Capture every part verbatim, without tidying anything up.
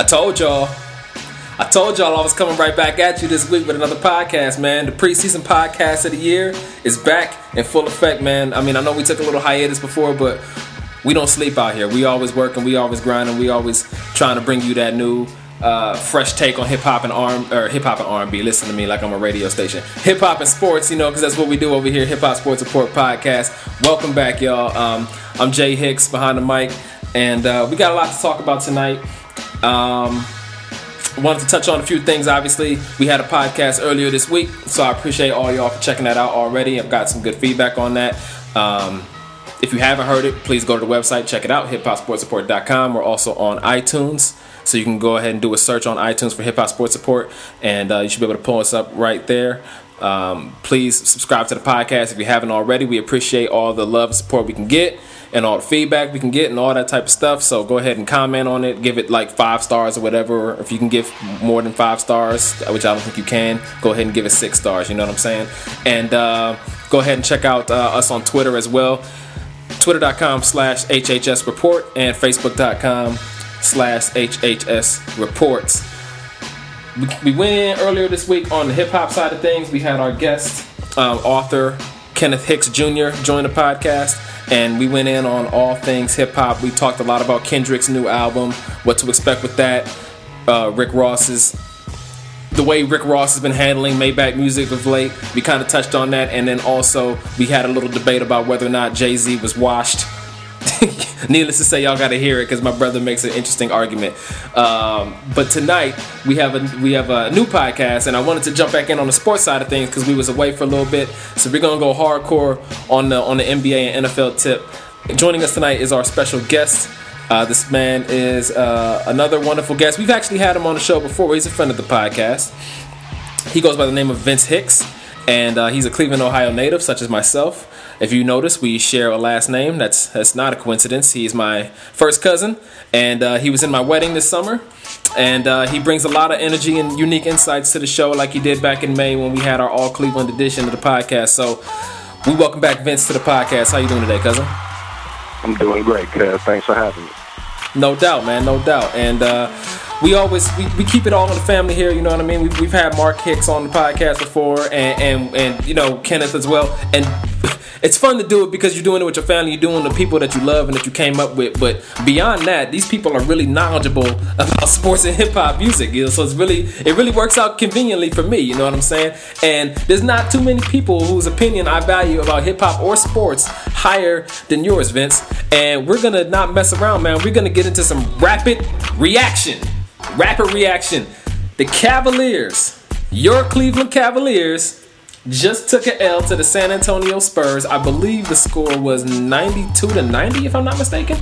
I told y'all. I told y'all I was coming right back at you this week with another podcast, man. The preseason podcast of the year is back in full effect, man. I mean, I know we took a little hiatus before, but we don't sleep out here. We always working, we always grinding, we always trying to bring you that new, uh, fresh take on hip hop and R or hip hop and R and B. Listen to me like I'm a radio station. Hip hop and sports, you know, because that's what we do over here. Hip Hop Sports Report Podcast. Welcome back, y'all. Um, I'm Jay Hicks behind the mic, and uh, we got a lot to talk about tonight. Um, wanted to touch on a few things. Obviously, we had a podcast earlier this week, so I appreciate all y'all for checking that out already. I've got some good feedback on that. Um, if you haven't heard it, please go to the website, check it out, hip hop sports report dot com. We're also on iTunes, so you can go ahead and do a search on iTunes for Hip Hop Sports Report, and uh, you should be able to pull us up right there. Um, please subscribe to the podcast if you haven't already. We appreciate all the love and support we can get, and all the feedback we can get, and all that type of stuff. So go ahead and comment on it. Give it like five stars or whatever. Or if you can give more than five stars, which I don't think you can, go ahead and give it six stars. You know what I'm saying? And uh, go ahead and check out uh, us on Twitter as well. Twitter.com slash HHS Report and Facebook.com slash HHS Reports. We, we went in earlier this week on the hip hop side of things. We had our guest, um, author Kenneth Hicks Junior join the podcast, and we went in on all things hip hop. We talked a lot about Kendrick's new album, what to expect with that, uh, Rick Ross's, the way Rick Ross has been handling Maybach Music of late. We kind of touched on that, and then also we had a little debate about whether or not Jay-Z was washed. Needless to say, y'all got to hear it because my brother makes an interesting argument. Um, but tonight we have a we have a new podcast, and I wanted to jump back in on the sports side of things because we was away for a little bit. So we're gonna go hardcore on the on the N B A and N F L tip. Joining us tonight is our special guest. Uh, this man is uh, another wonderful guest. We've actually had him on the show before. He's a friend of the podcast. He goes by the name of Vince Hicks, and uh, he's a Cleveland, Ohio native, such as myself. If you notice, we share a last name. That's that's not a coincidence. He's my first cousin, and uh, he was in my wedding this summer. And uh, he brings a lot of energy and unique insights to the show, like he did back in May when we had our All Cleveland edition of the podcast. So we welcome back Vince to the podcast. How you doing today, cousin? I'm doing great, cuz. Thanks for having me. No doubt, man. No doubt. And uh, we always we, we keep it all in the family here. You know what I mean? We've, we've had Mark Hicks on the podcast before, and, and and you know Kenneth as well. And it's fun to do it because you're doing it with your family. You're doing the people that you love and that you came up with. But beyond that, these people are really knowledgeable about sports and hip hop music. You know? So it's really it really works out conveniently for me. You know what I'm saying? And there's not too many people whose opinion I value about hip hop or sports higher than yours, Vince. And we're gonna not mess around, man. We're gonna get into some rapid reaction. Rapid reaction. The Cavaliers, your Cleveland Cavaliers, just took an L to the San Antonio Spurs. I believe the score was ninety-two to ninety, if I'm not mistaken.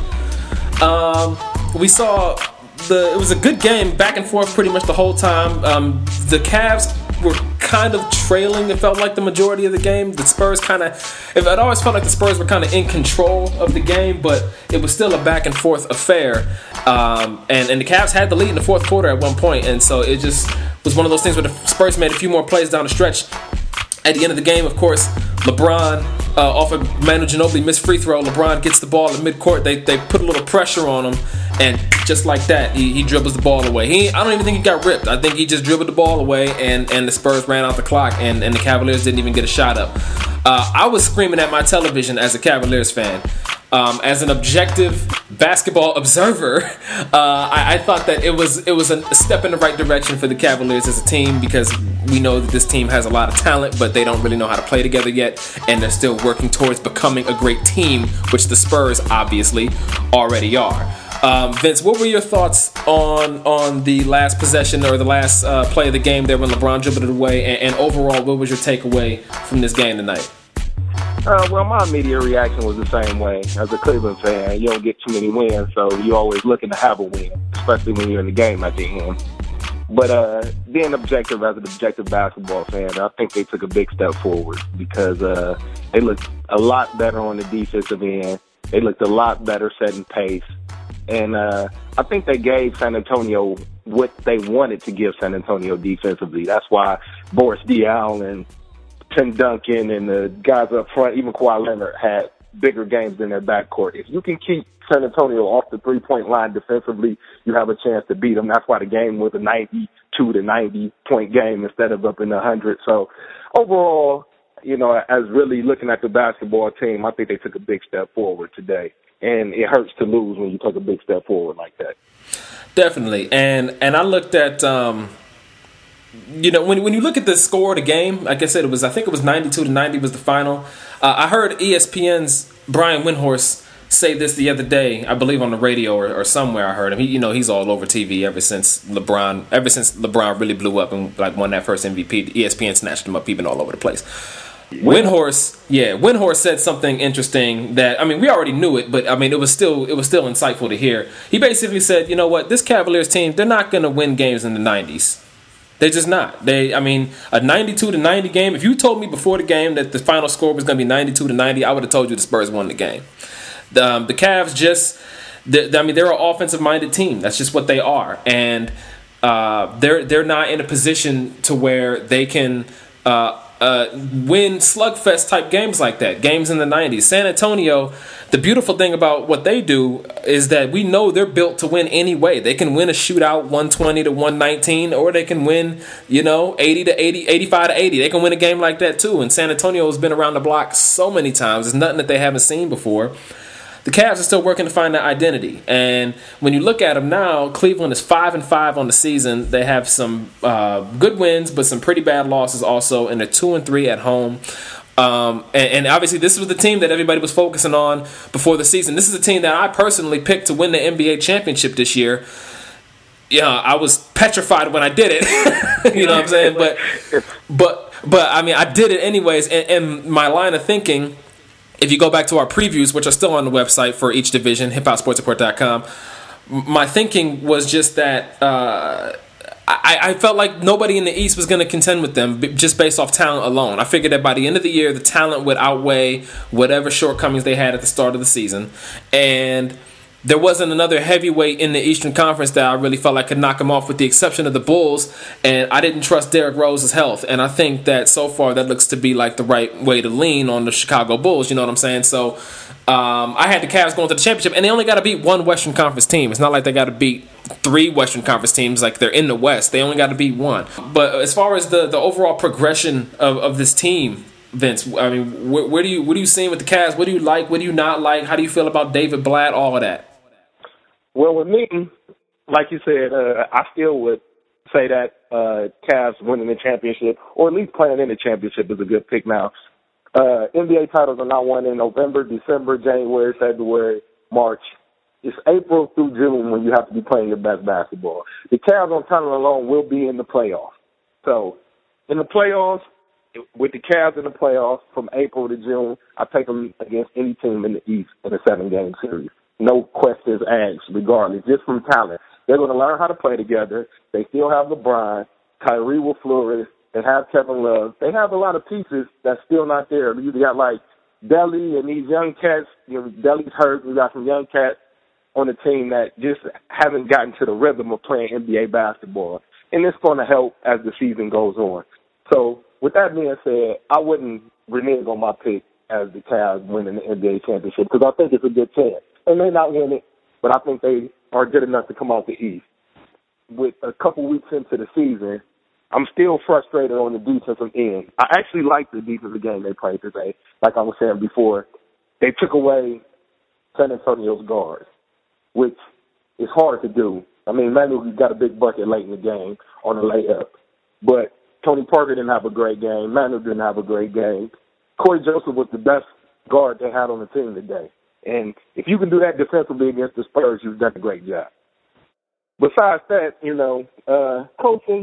Um, we saw the it was a good game, back and forth pretty much the whole time. Um, the Cavs were kind of trailing. It felt like the majority of the game. The Spurs kind of, it always felt like the Spurs were kind of in control of the game, but it was still a back and forth affair. Um, and, and the Cavs had the lead in the fourth quarter at one point, and so it just was one of those things where the Spurs made a few more plays down the stretch. At the end of the game, of course, LeBron, uh, off of Manu Ginobili missed free throw, LeBron gets the ball in midcourt. They they put a little pressure on him, and just like that, he, he dribbles the ball away. He I don't even think he got ripped. I think he just dribbled the ball away, and, and the Spurs ran out the clock, and, and the Cavaliers didn't even get a shot up. Uh, I was screaming at my television as a Cavaliers fan. Um, as an objective basketball observer, uh, I, I thought that it was it was a step in the right direction for the Cavaliers as a team, because we know that this team has a lot of talent, but they don't really know how to play together yet, and they're still working towards becoming a great team, which the Spurs obviously already are. Um, Vince, what were your thoughts on on the last possession or the last uh, play of the game there when LeBron dribbled it away, and, and overall, what was your takeaway from this game tonight? Uh, well, my immediate reaction was the same way. As a Cleveland fan, you don't get too many wins, so you're always looking to have a win, especially when you're in the game at the end. But uh, being objective as an objective basketball fan, I think they took a big step forward because uh, they looked a lot better on the defensive end. They looked a lot better setting pace. And uh, I think they gave San Antonio what they wanted to give San Antonio defensively. That's why Boris Diaw and Tim Duncan and the guys up front, even Kawhi Leonard, had bigger games in their backcourt. If you can keep San Antonio off the three-point line defensively, you have a chance to beat them. That's why the game was a ninety-two to ninety point game instead of up in the hundred. So overall, you know, as really looking at the basketball team, I think they took a big step forward today. And it hurts to lose when you take a big step forward like that. Definitely. And and I looked at, um, you know, when when you look at the score of the game, like I said, it was, I think it was ninety-two to ninety was the final. Uh, I heard E S P N's Brian Windhorst say this the other day, I believe on the radio or, or somewhere I heard him. He, you know, he's all over T V ever since LeBron, ever since LeBron really blew up and like won that first M V P. E S P N snatched him up. He's been all over the place. Windhorst, yeah, Windhorst said something interesting that, I mean, we already knew it, but I mean, it was still it was still insightful to hear. He basically said, you know what, this Cavaliers team, they're not going to win games in the nineties. They're just not. They, I mean, a ninety-two to ninety game. If you told me before the game that the final score was going to be ninety-two to ninety, I would have told you the Spurs won the game. The, um, the Cavs just, I mean, they're an offensive-minded team. That's just what they are, and uh, they're they're not in a position to where they can uh, uh, win slugfest type games like that. Games in the nineties. San Antonio. The beautiful thing about what they do is that we know they're built to win anyway. They can win a shootout one twenty to one nineteen, or they can win, you know, eighty to eighty, eighty-five to eighty. They can win a game like that too. And San Antonio has been around the block so many times. It's nothing that they haven't seen before. The Cavs are still working to find that identity, and when you look at them now, Cleveland is five and five on the season. They have some uh, good wins, but some pretty bad losses also, and they're two and three at home. Um, and, and obviously, this was the team that everybody was focusing on before the season. This is a team that I personally picked to win the N B A championship this year. Yeah, I was petrified when I did it. You know what I'm saying? But, but, but I mean, I did it anyways. And, and my line of thinking, if you go back to our previews, which are still on the website for each division, hip hop sports report dot com, my thinking was just that uh, I, I felt like nobody in the East was going to contend with them just based off talent alone. I figured that by the end of the year, the talent would outweigh whatever shortcomings they had at the start of the season. And there wasn't another heavyweight in the Eastern Conference that I really felt like could knock him off, with the exception of the Bulls. And I didn't trust Derrick Rose's health. And I think that so far that looks to be like the right way to lean on the Chicago Bulls. You know what I'm saying? So um, I had the Cavs going to the championship, and they only got to beat one Western Conference team. It's not like they got to beat three Western Conference teams like they're in the West. They only got to beat one. But as far as the, the overall progression of, of this team, Vince, I mean, where, where do you what are you seeing with the Cavs? What do you like? What do you not like? How do you feel about David Blatt? All of that. Well, with me, like you said, uh, I still would say that uh, Cavs winning the championship, or at least playing in the championship, is a good pick now. Uh, N B A titles are not won in November, December, January, February, March. It's April through June when you have to be playing your best basketball. The Cavs on talent alone will be in the playoffs. So in the playoffs, with the Cavs in the playoffs from April to June, I take them against any team in the East in a seven-game series. No questions asked, regardless, just from talent. They're going to learn how to play together. They still have LeBron. Kyrie will flourish. They have Kevin Love. They have a lot of pieces that's still not there. You got like Delly and these young cats. You know, Delly's hurt. We got some young cats on the team that just haven't gotten to the rhythm of playing N B A basketball. And it's going to help as the season goes on. So with that being said, I wouldn't renege on my pick as the Cavs winning the N B A championship, because I think it's a good chance. They may not win it, but I think they are good enough to come out the East. With a couple weeks into the season, I'm still frustrated on the defensive end. I actually like the defensive game they played today. Like I was saying before, they took away San Antonio's guards, which is hard to do. I mean, Manu got a big bucket late in the game on a layup, but Tony Parker didn't have a great game. Manu didn't have a great game. Corey Joseph was the best guard they had on the team today. And if you can do that defensively against the Spurs, you've done a great job. Besides that, you know, uh, coaching,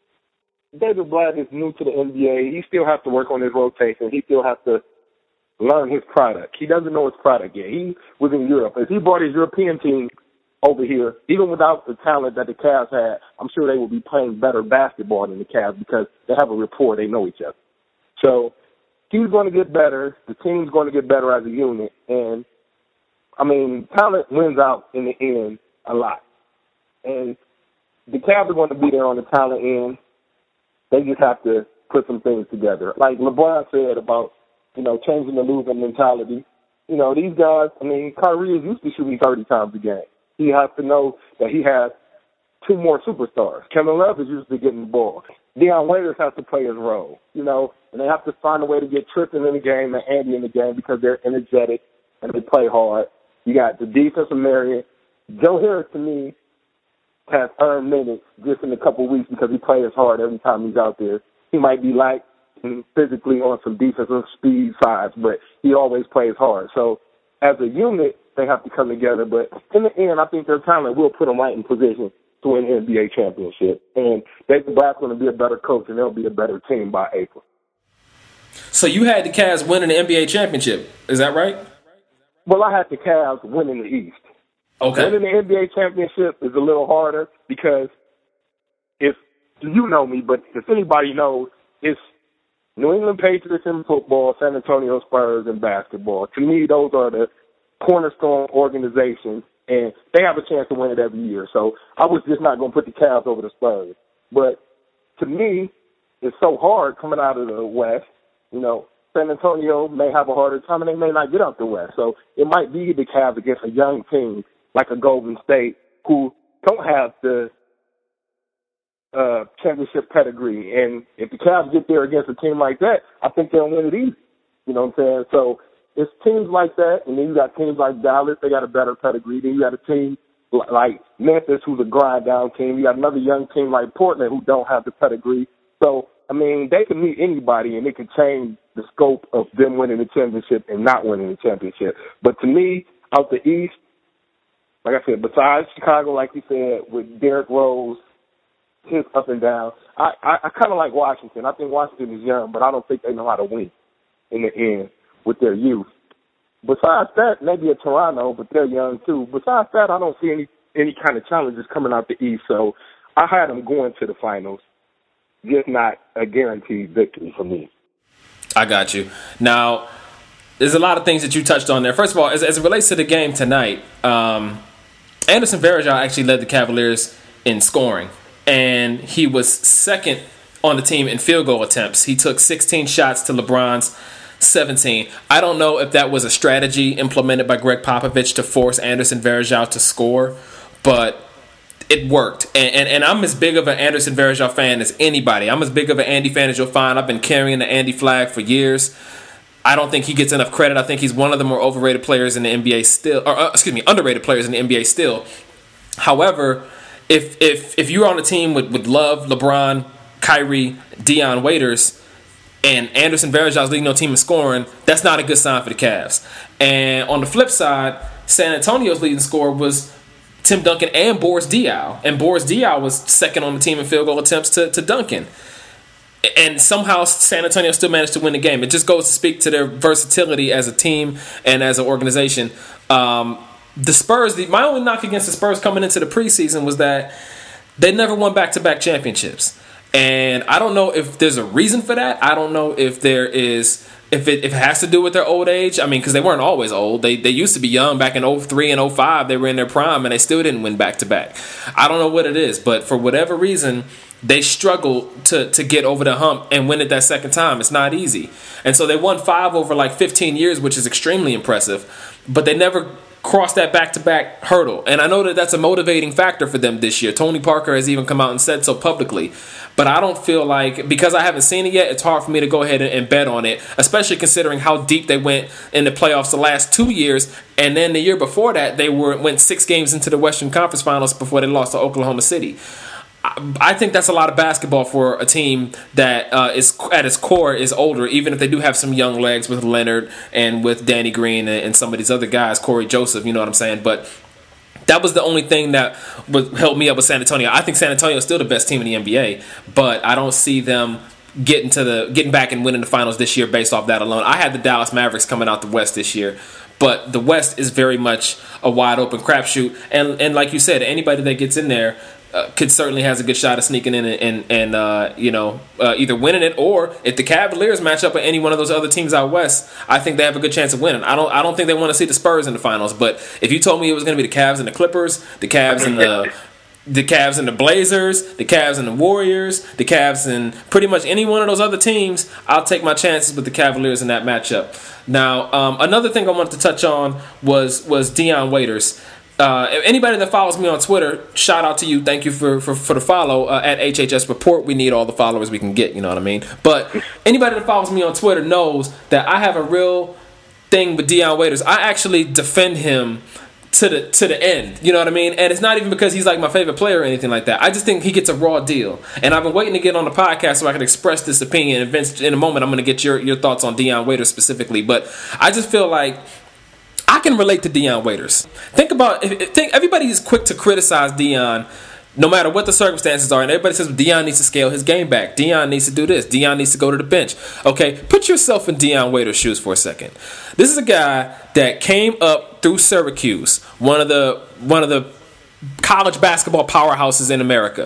David Blatt is new to the N B A. He still has to work on his rotation. He still has to learn his product. He doesn't know his product yet. He was in Europe. If he brought his European team over here, even without the talent that the Cavs had, I'm sure they would be playing better basketball than the Cavs, because they have a rapport. They know each other. So he's going to get better. The team's going to get better as a unit. And, I mean, talent wins out in the end a lot. And the Cavs are going to be there on the talent end. They just have to put some things together. Like LeBron said about, you know, changing the losing mentality. You know, these guys, I mean, Kyrie is used to shooting thirty times a game. He has to know that he has two more superstars. Kevin Love is used to getting the ball. Deion Waiters has to play his role, you know, and they have to find a way to get Tristan in the game and Andy in the game because they're energetic and they play hard. You got the defensive Marion. Joe Harris, to me, has earned minutes just in a couple of weeks because he plays hard every time he's out there. He might be light physically on some defensive speed sides, but he always plays hard. So as a unit, they have to come together. But in the end, I think their talent will put them right in position to win the N B A championship. And David Blatt's going to be a better coach, and they'll be a better team by April. So you had the Cavs winning the N B A championship. Is that right? Well, I had the Cavs winning the East. Okay. Winning the N B A championship is a little harder because if you know me, but if anybody knows, it's New England Patriots in football, San Antonio Spurs in basketball. To me, those are the cornerstone organizations, and they have a chance to win it every year. So I was just not going to put the Cavs over the Spurs. But to me, it's so hard coming out of the West. You know, San Antonio may have a harder time, and they may not get out the West. So it might be the Cavs against a young team like a Golden State who don't have the uh, championship pedigree. And if the Cavs get there against a team like that, I think they'll win it easy. You know what I'm saying? So it's teams like that, and then you got teams like Dallas, they got a better pedigree. Then you got a team like Memphis, who's a grind-down team. You got another young team like Portland who don't have the pedigree. So, I mean, they can meet anybody, and it can change the scope of them winning the championship and not winning the championship. But to me, out the East, like I said, besides Chicago, like you said, with Derrick Rose, his up and down, I, I, I kind of like Washington. I think Washington is young, but I don't think they know how to win in the end with their youth. Besides that, maybe a Toronto, but they're young too. Besides that, I don't see any, any kind of challenges coming out the East. So I had them going to the finals, just not a guaranteed victory for me. I got you. Now, there's a lot of things that you touched on there. First of all, as, as it relates to the game tonight, um, Anderson Varejao actually led the Cavaliers in scoring, and he was second on the team in field goal attempts. He took sixteen shots to LeBron's seventeen. I don't know if that was a strategy implemented by Greg Popovich to force Anderson Varejao to score, but it worked. And, and and I'm as big of an Anderson Varejao fan as anybody. I'm as big of an Andy fan as you'll find. I've been carrying the Andy flag for years. I don't think he gets enough credit. I think he's one of the more overrated players in the N B A still, or uh, excuse me, underrated players in the N B A still. However, if if if you're on a team with, with Love, LeBron, Kyrie, Deion Waiters, and Anderson Varejao's leading no team in scoring, that's not a good sign for the Cavs. And on the flip side, San Antonio's leading scorer was Tim Duncan and Boris Diaw. And Boris Diaw was second on the team in field goal attempts to, to Duncan. And somehow San Antonio still managed to win the game. It just goes to speak to their versatility as a team and as an organization. Um, the Spurs, the, my only knock against the Spurs coming into the preseason was that they never won back-to-back championships. And I don't know if there's a reason for that. I don't know if there is, if it, if it has to do with their old age. I mean, because they weren't always old. They they used to be young. Back in oh three and oh five, they were in their prime, and they still didn't win back-to-back. I don't know what it is, but for whatever reason, they struggled to, to get over the hump and win it that second time. It's not easy. And so they won five over like fifteen years, which is extremely impressive. But they never crossed that back-to-back hurdle. And I know that that's a motivating factor for them this year. Tony Parker has even come out and said so publicly. But I don't feel like, because I haven't seen it yet, it's hard for me to go ahead and, and bet on it, especially considering how deep they went in the playoffs the last two years. And then the year before that, they were went six games into the Western Conference Finals before they lost to Oklahoma City. I think that's a lot of basketball for a team that uh, is at its core is older, even if they do have some young legs with Leonard and with Danny Green and, and some of these other guys, Corey Joseph, you know what I'm saying? But that was the only thing that would help me up with San Antonio. I think San Antonio is still the best team in the N B A, but I don't see them getting to the getting back and winning the finals this year based off that alone. I had the Dallas Mavericks coming out the West this year, but the West is very much a wide open crapshoot. And and like you said, anybody that gets in there Uh, could certainly has a good shot of sneaking in and, and, and uh, you know, uh, either winning it, or if the Cavaliers match up with any one of those other teams out west, I think they have a good chance of winning. I don't I don't think they want to see the Spurs in the finals, but if you told me it was going to be the Cavs and the Clippers, the Cavs and the the Cavs and the Blazers, the Cavs and the Warriors, the Cavs and pretty much any one of those other teams, I'll take my chances with the Cavaliers in that matchup. Now, um, another thing I wanted to touch on was was Dion Waiters. Uh, anybody that follows me on Twitter, shout out to you. Thank you for, for, for the follow uh, at H H S Report. We need all the followers we can get, you know what I mean? But anybody that follows me on Twitter knows that I have a real thing with Dion Waiters. I actually defend him to the to the end, you know what I mean? And it's not even because he's like my favorite player or anything like that. I just think he gets a raw deal. And I've been waiting to get on the podcast so I can express this opinion. And Vince, in a moment, I'm going to get your, your thoughts on Dion Waiters specifically. But I just feel like I can relate to Dion Waiters. Think about, think everybody is quick to criticize Dion no matter what the circumstances are. And everybody says Dion needs to scale his game back. Dion needs to do this. Dion needs to go to the bench. Okay, put yourself in Dion Waiters' shoes for a second. This is a guy that came up through Syracuse, one of the one of the college basketball powerhouses in America.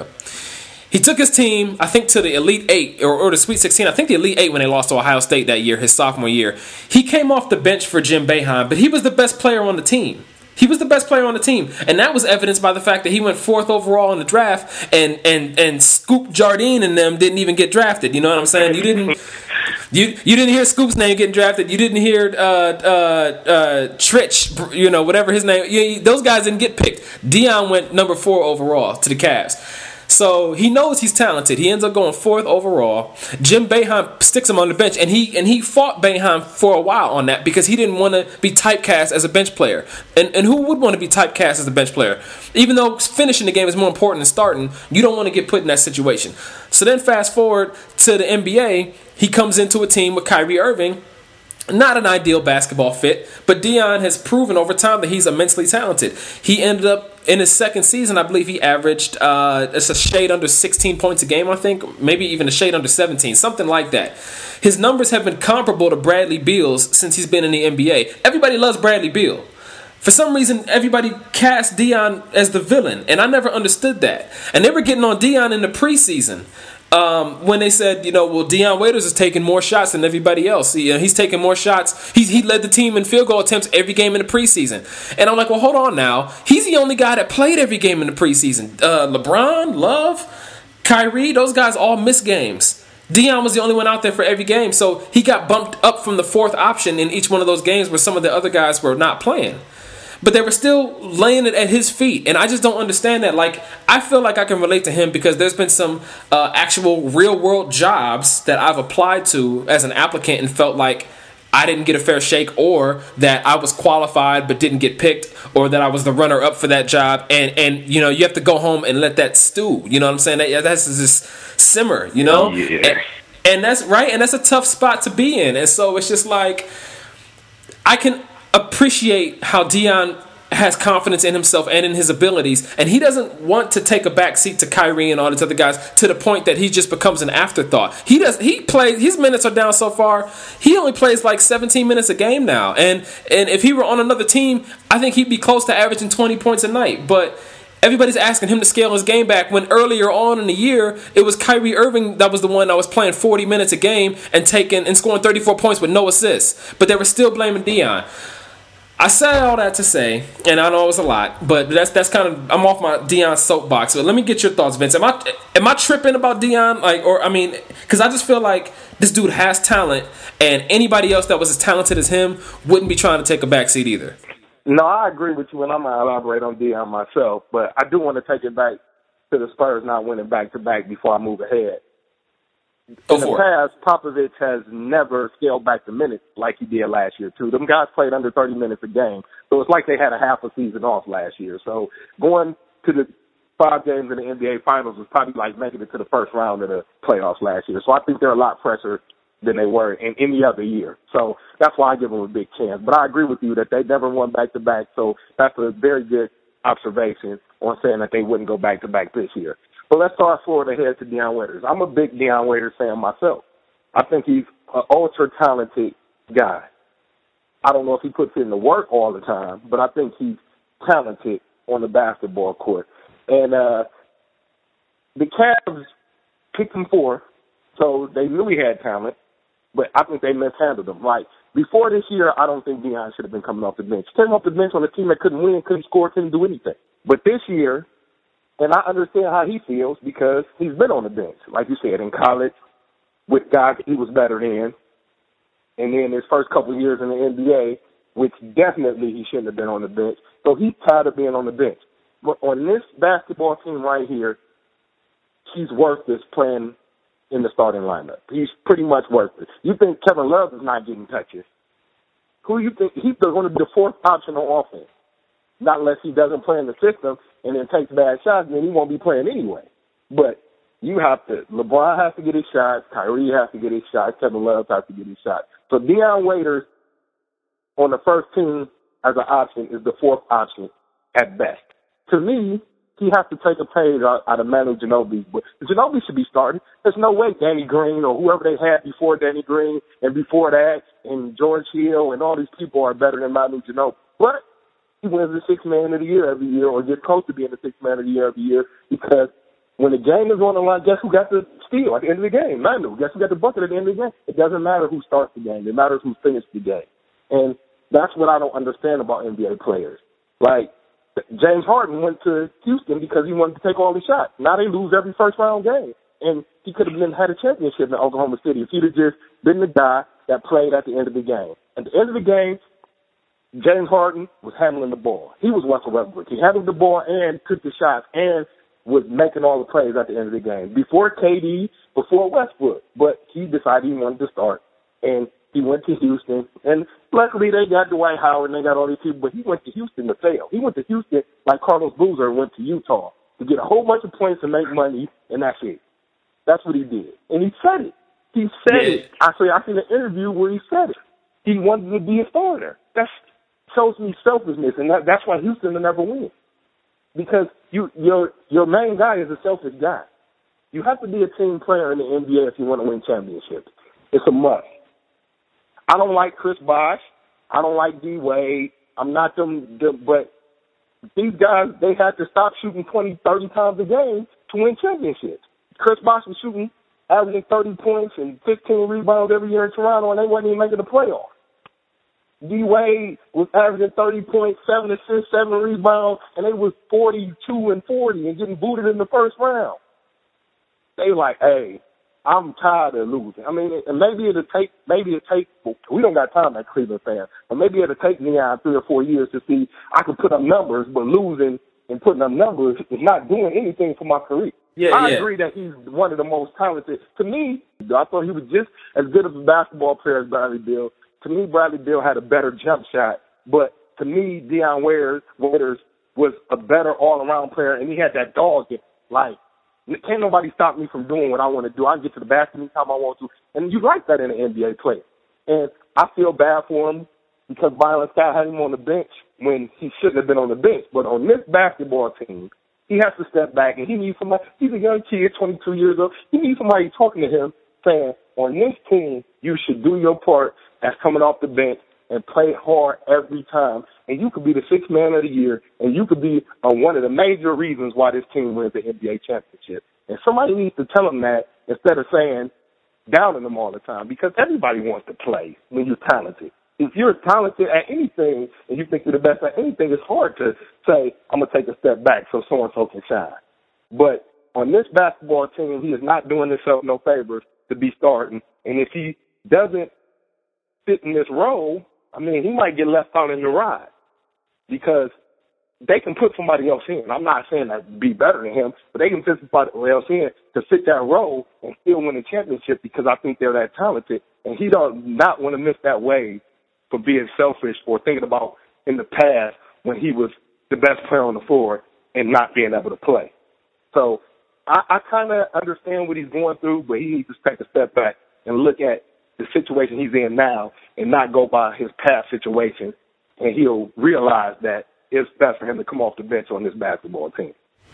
He took his team, I think, to the Elite Eight or, or the Sweet sixteen. I think the Elite Eight when they lost to Ohio State that year, his sophomore year. He came off the bench for Jim Boeheim, but he was the best player on the team. He was the best player on the team, and that was evidenced by the fact that he went fourth overall in the draft, and and and Scoop Jardine and them didn't even get drafted. You know what I'm saying? You didn't you you didn't hear Scoop's name getting drafted. You didn't hear uh, uh, uh, Trich, you know, whatever his name. You, those guys didn't get picked. Dion went number four overall to the Cavs. So he knows he's talented. He ends up going fourth overall. Jim Boeheim sticks him on the bench, and he and he fought Boeheim for a while on that because he didn't want to be typecast as a bench player. And and who would want to be typecast as a bench player? Even though finishing the game is more important than starting, you don't want to get put in that situation. So then fast forward to the N B A, he comes into a team with Kyrie Irving. Not an ideal basketball fit, but Dion has proven over time that he's immensely talented. He ended up in his second season, I believe he averaged uh, it's a shade under sixteen points a game, I think, maybe even a shade under seventeen, something like that. His numbers have been comparable to Bradley Beal's since he's been in the N B A. Everybody loves Bradley Beal. For some reason, everybody cast Dion as the villain, and I never understood that. And they were getting on Dion in the preseason. Um, when they said, you know, well, Dion Waiters is taking more shots than everybody else. He, uh, he's taking more shots. He, he led the team in field goal attempts every game in the preseason. And I'm like, well, hold on now. He's the only guy that played every game in the preseason. Uh, LeBron, Love, Kyrie, those guys all missed games. Dion was the only one out there for every game. So he got bumped up from the fourth option in each one of those games where some of the other guys were not playing. But they were still laying it at his feet. And I just don't understand that. Like, I feel like I can relate to him because there's been some uh, actual real-world jobs that I've applied to as an applicant and felt like I didn't get a fair shake, or that I was qualified but didn't get picked, or that I was the runner-up for that job. And, and you know, you have to go home and let that stew. You know what I'm saying? That, that's just simmer, you know? Yeah. And, and that's right. And that's a tough spot to be in. And so it's just like, I can appreciate how Dion has confidence in himself and in his abilities, and he doesn't want to take a back seat to Kyrie and all these other guys to the point that he just becomes an afterthought. He does. He plays. His minutes are down so far. He only plays like seventeen minutes a game now, and and if he were on another team, I think he'd be close to averaging twenty points a night. But everybody's asking him to scale his game back when earlier on in the year, it was Kyrie Irving that was the one that was playing forty minutes a game and taking and scoring thirty-four points with no assists. But they were still blaming Dion. I said all that to say, and I know it was a lot, but that's that's kind of, I'm off my Dion soapbox. But let me get your thoughts, Vince. Am I am I tripping about Dion? Like, or I mean, because I just feel like this dude has talent, and anybody else that was as talented as him wouldn't be trying to take a backseat either. No, I agree with you, and I'm going to elaborate on Dion myself, but I do want to take it back to the Spurs not winning back-to-back before I move ahead. Go in the for past, Popovich has never scaled back the minutes like he did last year, too. Them guys played under thirty minutes a game, so it's like they had a half a season off last year. So going to the five games in the N B A Finals was probably like making it to the first round of the playoffs last year. So I think they're a lot fresher than they were in any other year. So that's why I give them a big chance. But I agree with you that they never won back-to-back, so that's a very good observation on saying that they wouldn't go back-to-back this year. But let's start forward ahead to Dion Waiters. I'm a big Dion Waiters fan myself. I think he's an ultra-talented guy. I don't know if he puts in the work all the time, but I think he's talented on the basketball court. And uh, the Cavs picked him fourth, so they knew he had talent, but I think they mishandled him. Like, before this year, I don't think Dion should have been coming off the bench. Came off the bench on a team that couldn't win, couldn't score, couldn't do anything. But this year, And I understand how he feels because he's been on the bench. Like you said, in college, with guys he was better than. And then his first couple of years in the N B A, which definitely he shouldn't have been on the bench. So he's tired of being on the bench. But on this basketball team right here, he's worthless playing in the starting lineup. He's pretty much worthless. You think Kevin Love is not getting touches. Who you think? He's going to be the fourth option on offense. Not unless he doesn't play in the system and then takes bad shots, then he won't be playing anyway. But you have to, LeBron has to get his shots, Kyrie has to get his shots, Kevin Love has to get his shots. So Dion Waiters on the first team as an option is the fourth option at best. To me, he has to take a page out, out of Manu Ginobili. But Ginobili should be starting. There's no way Danny Green or whoever they had before Danny Green and before that and George Hill and all these people are better than Manu Ginobili. But he wins the sixth man of the year every year or gets close to being the sixth man of the year every year because when the game is on the line, guess who got the steal at the end of the game? Manu. Guess who got the bucket at the end of the game? It doesn't matter who starts the game. It matters who finished the game. And that's what I don't understand about N B A players. Like, James Harden went to Houston because he wanted to take all the shots. Now they lose every first-round game. And he could have been had a championship in Oklahoma City if he'd have just been the guy that played at the end of the game. At the end of the game, James Harden was handling the ball. He was Russell Westbrook. He handled the ball and took the shots and was making all the plays at the end of the game. Before K D, before Westbrook. But he decided he wanted to start. And he went to Houston. And luckily they got Dwight Howard and they got all these people. But he went to Houston to fail. He went to Houston like Carlos Boozer went to Utah to get a whole bunch of points and make money, and that's it. That's what he did. And he said it. He said yeah. it. I say I seen an interview where he said it. He wanted to be a starter. That shows me selfishness, and that, that's why Houston will never win. Because you, your your main guy is a selfish guy. You have to be a team player in the N B A if you want to win championships. It's a must. I don't like Chris Bosh. I don't like D Wade. I'm not them, them, but these guys, they had to stop shooting twenty, thirty times a game to win championships. Chris Bosh was shooting, averaging thirty points and fifteen rebounds every year in Toronto, and they wasn't even making the playoffs. D Wade was averaging thirty points, seven assists, seven rebounds, and they was forty-two and forty and getting booted in the first round. They like, hey, I'm tired of losing. I mean, and maybe it'll take, maybe it'll take, we don't got time at Cleveland fans, but maybe it'll take me out three or four years to see I can put up numbers, but losing and putting up numbers is not doing anything for my career. Yeah, I yeah. agree that he's one of the most talented. To me, I thought he was just as good of a basketball player as Bradley Beal. To me, Bradley Beal had a better jump shot, but to me, Dion Waiters, Waiters was a better all-around player, and he had that dog in. Like, can't nobody stop me from doing what I want to do. I can get to the basket anytime I want to, and you like that in an N B A player. And I feel bad for him because Byron Scott had him on the bench when he shouldn't have been on the bench. But on this basketball team, he has to step back, and he needs somebody. He's a young kid, twenty-two years old. He needs somebody talking to him saying, on this team, you should do your part as coming off the bench and play hard every time. And you could be the sixth man of the year, and you could be uh, one of the major reasons why this team wins the N B A championship. And somebody needs to tell them that instead of saying, downing them all the time, because everybody wants to play when you're talented. If you're talented at anything and you think you're the best at anything, it's hard to say, I'm going to take a step back so so-and-so can shine. But on this basketball team, he is not doing himself no favors to be starting. And if he doesn't fit in this role, I mean, he might get left out in the ride because they can put somebody else in. I'm not saying that be better than him, but they can put somebody else in to fit that role and still win a championship because I think they're that talented. And he don't not want to miss that wave for being selfish or thinking about in the past when he was the best player on the floor and not being able to play. So I, I kind of understand what he's going through, but he needs to take a step back and look at the situation he's in now and not go by his past situation, and he'll realize that it's best for him to come off the bench on this basketball team.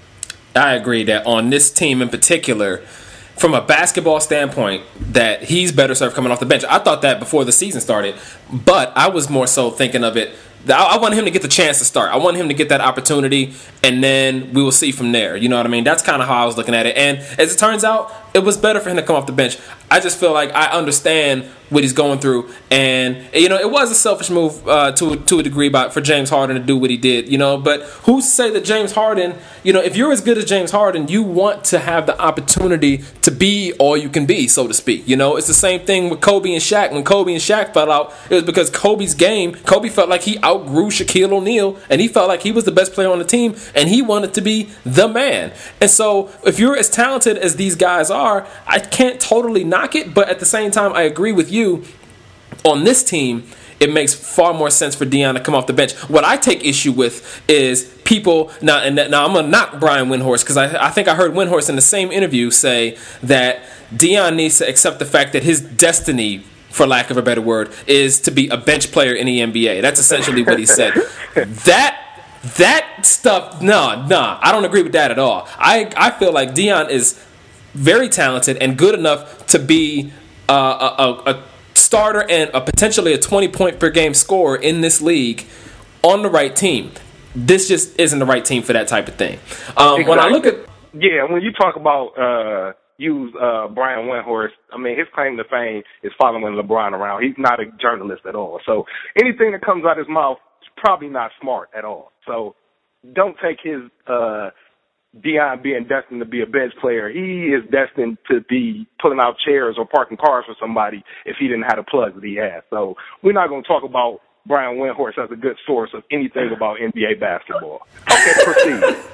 I agree that on this team in particular, from a basketball standpoint, that he's better served coming off the bench. I thought that before the season started, but I was more so thinking of it, I wanted him to get the chance to start. I want him to get that opportunity, and then we will see from there. You know what I mean? That's kind of how I was looking at it. And as it turns out, it was better for him to come off the bench. I just feel like I understand what he's going through. And, you know, it was a selfish move uh, to, to a degree by, for James Harden to do what he did, you know. But who's to say that James Harden, you know, if you're as good as James Harden, you want to have the opportunity to be all you can be, so to speak. You know, it's the same thing with Kobe and Shaq. When Kobe and Shaq fell out, it was because Kobe's game, Kobe felt like he outgrew Shaquille O'Neal, and he felt like he was the best player on the team, and he wanted to be the man. And so if you're as talented as these guys are, I can't totally knock it, but at the same time, I agree with you. On this team, it makes far more sense for Deion to come off the bench. What I take issue with is people now. And now I'm gonna knock Brian Windhorst because I, I think I heard Windhorst in the same interview say that Deion needs to accept the fact that his destiny, for lack of a better word, is to be a bench player in the N B A. That's essentially what he said. That. That stuff, no, no, I don't agree with that at all. I, I feel like Deion is very talented and good enough to be uh, a, a, a starter and a potentially a twenty point per game scorer in this league on the right team. This just isn't the right team for that type of thing. Um, exactly. When I look at yeah, when you talk about uh, use uh, Brian Windhorst, I mean his claim to fame is following LeBron around. He's not a journalist at all. So anything that comes out of his mouth is probably not smart at all. So don't take his uh, Deion being destined to be a bench player. He is destined to be pulling out chairs or parking cars for somebody if he didn't have the plugs that he has. So we're not going to talk about Brian Windhorst as a good source of anything about N B A basketball. Okay, proceed.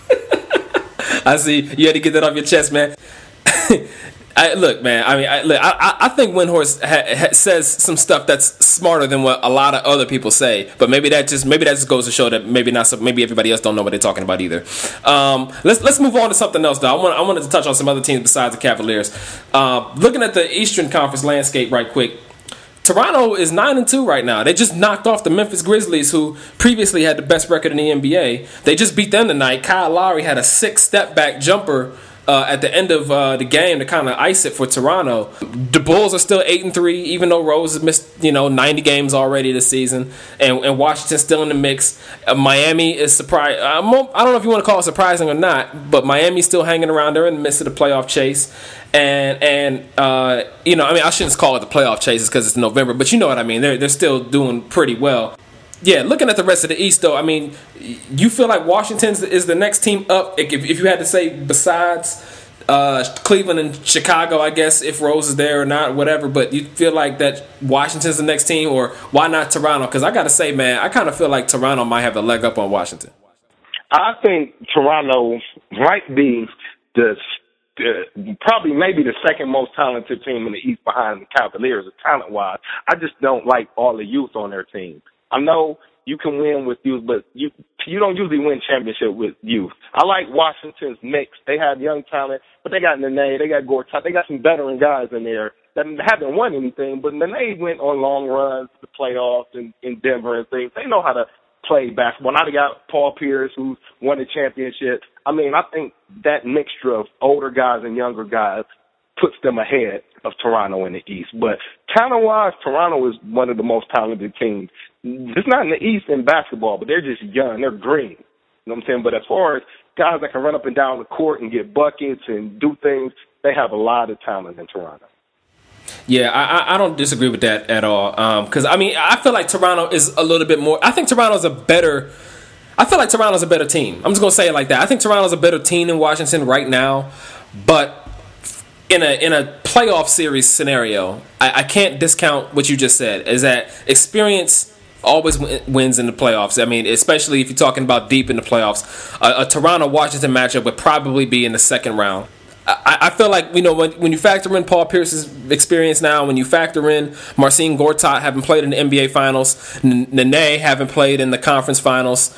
I see. You had to get that off your chest, man. I, look, man. I mean, I, look, I, I think Windhorst ha, ha, says some stuff that's smarter than what a lot of other people say. But maybe that just maybe that just goes to show that maybe not. Maybe everybody else don't know what they're talking about either. Um, let's let's move on to something else, though. I want I wanted to touch on some other teams besides the Cavaliers. Uh, looking at the Eastern Conference landscape, right quick. Toronto is nine and two right now. They just knocked off the Memphis Grizzlies, who previously had the best record in the N B A. They just beat them tonight. Kyle Lowry had a six step back jumper Uh, at the end of uh, the game to kind of ice it for Toronto. The Bulls are still eight and three, even though Rose has missed you know ninety games already this season, and, and Washington's still in the mix. Uh, Miami is surprised. I don't know if you want to call it surprising or not, but Miami's still hanging around there in the midst of the playoff chase. And and uh, you know, I mean, I shouldn't call it the playoff chase because it's November, but you know what I mean. They're they're still doing pretty well. Yeah, looking at the rest of the East, though, I mean, you feel like Washington is the next team up. If, if you had to say besides uh, Cleveland and Chicago, I guess, if Rose is there or not, whatever, but you feel like that Washington's the next team, or why not Toronto? Because I got to say, man, I kind of feel like Toronto might have a leg up on Washington. I think Toronto might be the uh, probably maybe the second most talented team in the East behind the Cavaliers, talent-wise. I just don't like all the youth on their team. I know you can win with youth, but you you don't usually win championship with youth. I like Washington's mix. They have young talent, but they got Nene, they got Gortat, they got some veteran guys in there that haven't won anything, but Nene went on long runs to the playoffs in, in Denver and things. They know how to play basketball. Now they got Paul Pierce, who's won a championship. I mean, I think that mixture of older guys and younger guys puts them ahead of Toronto in the East. But talent-wise, Toronto is one of the most talented teams. It's not in the East in basketball, but they're just young. They're green. You know what I'm saying? But as far as guys that can run up and down the court and get buckets and do things, they have a lot of talent in Toronto. Yeah, I, I don't disagree with that at all. Because, um, I mean, I feel like Toronto is a little bit more – I think Toronto's a better – I feel like Toronto's a better team. I'm just going to say it like that. I think Toronto's a better team than Washington right now. But in a in a playoff series scenario, I, I can't discount what you just said, is that experience – always w- wins in the playoffs. I mean, especially if you're talking about deep in the playoffs. A, a Toronto-Washington matchup would probably be in the second round. I, I feel like, you know, when, when you factor in Paul Pierce's experience now, when you factor in Marcin Gortat having played in the N B A Finals, N- Nene having played in the conference finals,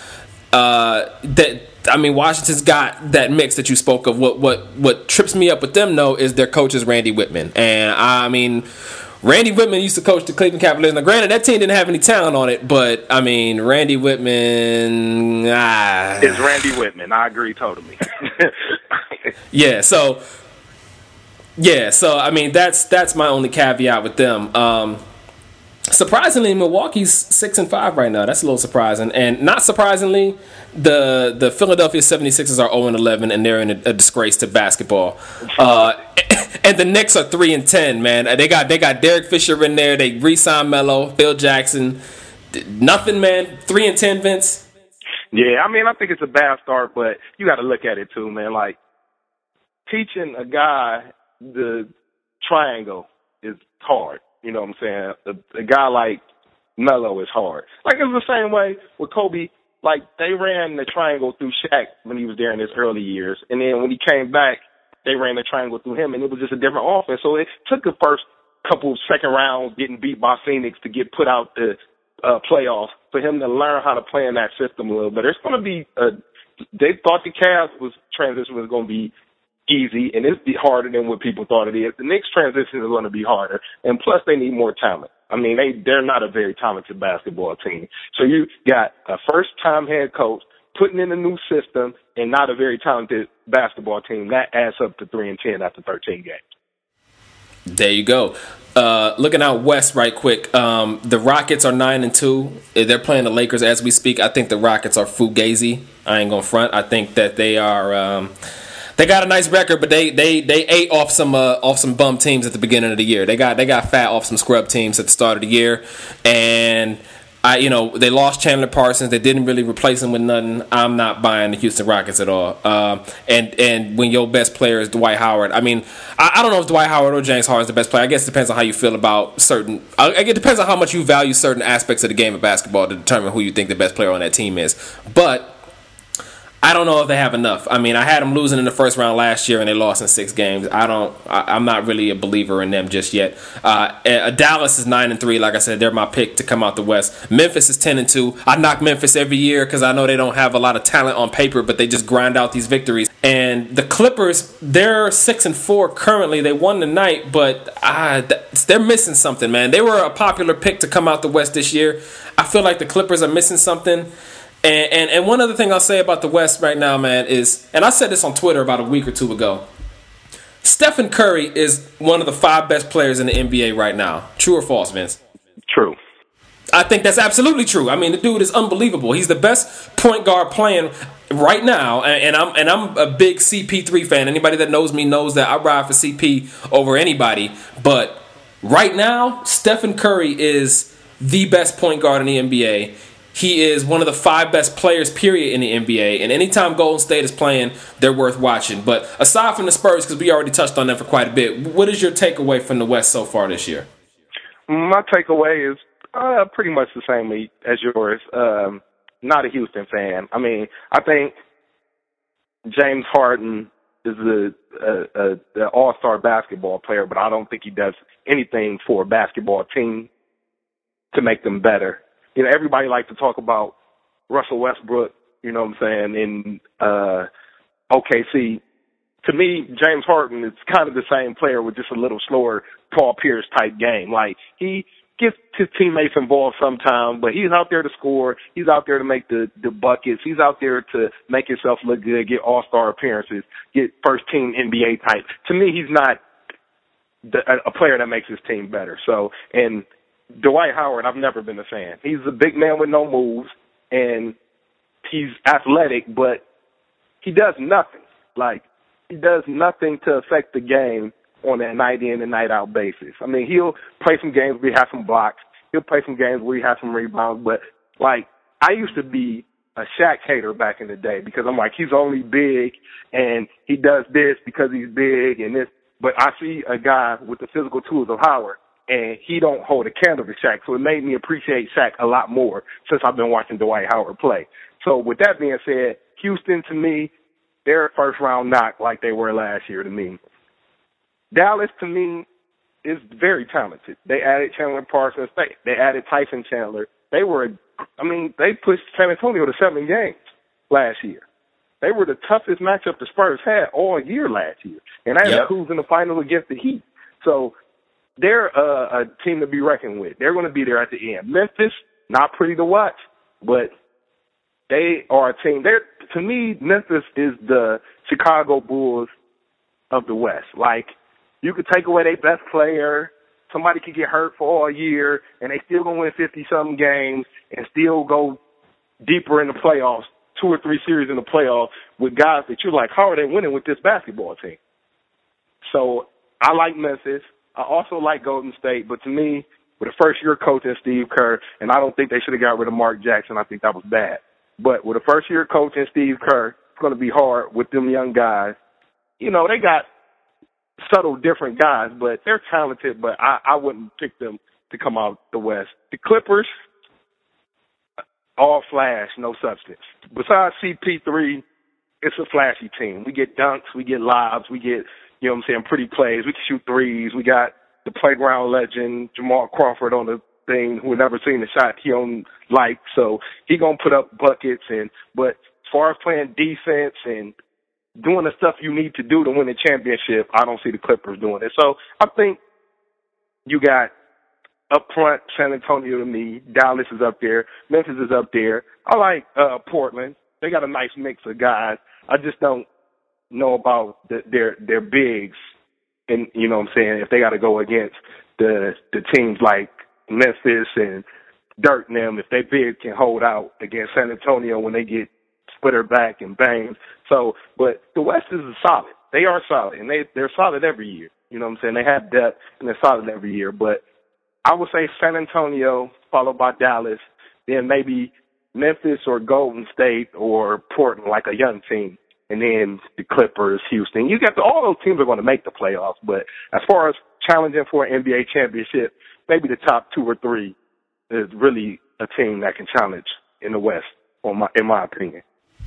uh, that I mean, Washington's got that mix that you spoke of. What what what trips me up with them, though, is their coach is Randy Whitman. And, I mean, Randy Whitman used to coach the Cleveland Cavaliers. Now, granted, that team didn't have any talent on it, but, I mean, Randy Whitman... Ah. It's Randy Whitman. I agree totally. yeah, so... Yeah, so, I mean, that's that's my only caveat with them. Um, surprisingly, Milwaukee's six and five right now. That's a little surprising, and not surprisingly, the the Philadelphia seventy-sixers are zero and eleven, and they're in a, a disgrace to basketball. Uh, and the Knicks are three and ten. Man, they got they got Derek Fisher in there. They re-signed Melo, Phil Jackson. Nothing, man. Three and ten, Vince. Yeah, I mean, I think it's a bad start, but you got to look at it too, man. Like teaching a guy the triangle is hard. You know what I'm saying? A, a guy like Melo is hard. Like, it's the same way with Kobe. Like, they ran the triangle through Shaq when he was there in his early years. And then when he came back, they ran the triangle through him, and it was just a different offense. So it took the first couple second rounds getting beat by Phoenix to get put out the uh, playoffs for him to learn how to play in that system a little bit. There's going to be a – they thought the Cavs was transition was going to be – easy, and it's harder than what people thought it is. The Knicks transition is going to be harder, and plus they need more talent. I mean, they, they're not a very talented basketball team. So you got a first-time head coach putting in a new system and not a very talented basketball team. That adds up to three and ten after thirteen games. There you go. Uh, looking out west right quick, um, the Rockets are nine and two. They're playing the Lakers as we speak. I think the Rockets are fugazi. I ain't gonna front. I think that they are. Um, They got a nice record, but they they they ate off some uh, off some bum teams at the beginning of the year. They got they got fat off some scrub teams at the start of the year, and I you know they lost Chandler Parsons. They didn't really replace him with nothing. I'm not buying the Houston Rockets at all. Um, and and when your best player is Dwight Howard, I mean I, I don't know if Dwight Howard or James Harden is the best player. I guess it depends on how you feel about certain. I, it depends on how much you value certain aspects of the game of basketball to determine who you think the best player on that team is. But I don't know if they have enough. I mean, I had them losing in the first round last year, and they lost in six games. I don't. I, I'm not really a believer in them just yet. Uh, uh, Dallas is nine and three. Like I said, they're my pick to come out the West. Memphis is ten and two. I knock Memphis every year because I know they don't have a lot of talent on paper, but they just grind out these victories. And the Clippers, they're six and four currently. They won tonight, but uh, they're missing something, man. They were a popular pick to come out the West this year. I feel like the Clippers are missing something. And, and and one other thing I'll say about the West right now, man, is, and I said this on Twitter about a week or two ago, Stephen Curry is one of the five best players in the N B A right now. True or false, Vince? True. I think that's absolutely true. I mean, the dude is unbelievable. He's the best point guard playing right now, and, and I'm and I'm a big C P three fan. Anybody that knows me knows that I ride for C P over anybody. But right now, Stephen Curry is the best point guard in the N B A. He is one of the five best players, period, in the N B A. And anytime Golden State is playing, they're worth watching. But aside from the Spurs, because we already touched on them for quite a bit, what is your takeaway from the West so far this year? My takeaway is uh, pretty much the same as yours. Um, not a Houston fan. I mean, I think James Harden is the a, a, a all-star basketball player, but I don't think he does anything for a basketball team to make them better. You know, everybody likes to talk about Russell Westbrook, you know what I'm saying, in uh, O K C. To me, James Harden is kind of the same player with just a little slower Paul Pierce type game. Like, he gets his teammates involved sometimes, but he's out there to score. He's out there to make the, the buckets. He's out there to make himself look good, get all-star appearances, get first-team N B A type. To me, he's not the, a player that makes his team better. So, and Dwight Howard, I've never been a fan. He's a big man with no moves, and he's athletic, but he does nothing. Like, he does nothing to affect the game on a night in and night out basis. I mean, he'll play some games where he has some blocks. He'll play some games where he has some rebounds. But, like, I used to be a Shaq hater back in the day because I'm like, he's only big, and he does this because he's big and this. But I see a guy with the physical tools of Howard, and he don't hold a candle to Shaq. So it made me appreciate Shaq a lot more since I've been watching Dwight Howard play. So with that being said, Houston, to me, they're a first-round knock like they were last year to me. Dallas, to me, is very talented. They added Chandler Parsons. They, they added Tyson Chandler. They were, I mean, they pushed San Antonio to seven games last year. They were the toughest matchup the Spurs had all year last year. And I yep. who's in the finals against the Heat. So they're a, a team to be reckoned with. They're going to be there at the end. Memphis, not pretty to watch, but they are a team. They're, to me, Memphis is the Chicago Bulls of the West. Like, you could take away their best player, somebody could get hurt for all year, and they still gonna win fifty-something games and still go deeper in the playoffs, two or three series in the playoffs with guys that you're like, how are they winning with this basketball team? So I like Memphis. I also like Golden State, but to me, with a first-year coach and Steve Kerr, and I don't think they should have got rid of Mark Jackson. I think that was bad. But with a first-year coach and Steve Kerr, it's going to be hard with them young guys. You know, they got subtle different guys, but they're talented, but I, I wouldn't pick them to come out the West. The Clippers, all flash, no substance. Besides C P three, it's a flashy team. We get dunks, we get lobs, we get, you know what I'm saying, pretty plays. We can shoot threes. We got the playground legend, Jamal Crawford, on the thing, who never seen the shot he don't like. So he going to put up buckets. And But as far as playing defense and doing the stuff you need to do to win a championship, I don't see the Clippers doing it. So I think you got up front San Antonio to me. Dallas is up there. Memphis is up there. I like uh, Portland. They got a nice mix of guys. I just don't know about the, their their bigs. And, you know what I'm saying, if they got to go against the the teams like Memphis and Dirk and them, if they big can hold out against San Antonio when they get splitter back and banged. So, but the West is solid. They are solid, and they, they're solid every year. You know what I'm saying? They have depth, and they're solid every year. But I would say San Antonio, followed by Dallas, then maybe Memphis or Golden State or Portland, like a young team. And then the Clippers, Houston. You got the, all those teams are going to make the playoffs. But as far as challenging for an N B A championship, maybe the top two or three is really a team that can challenge in the West, in my, in my opinion.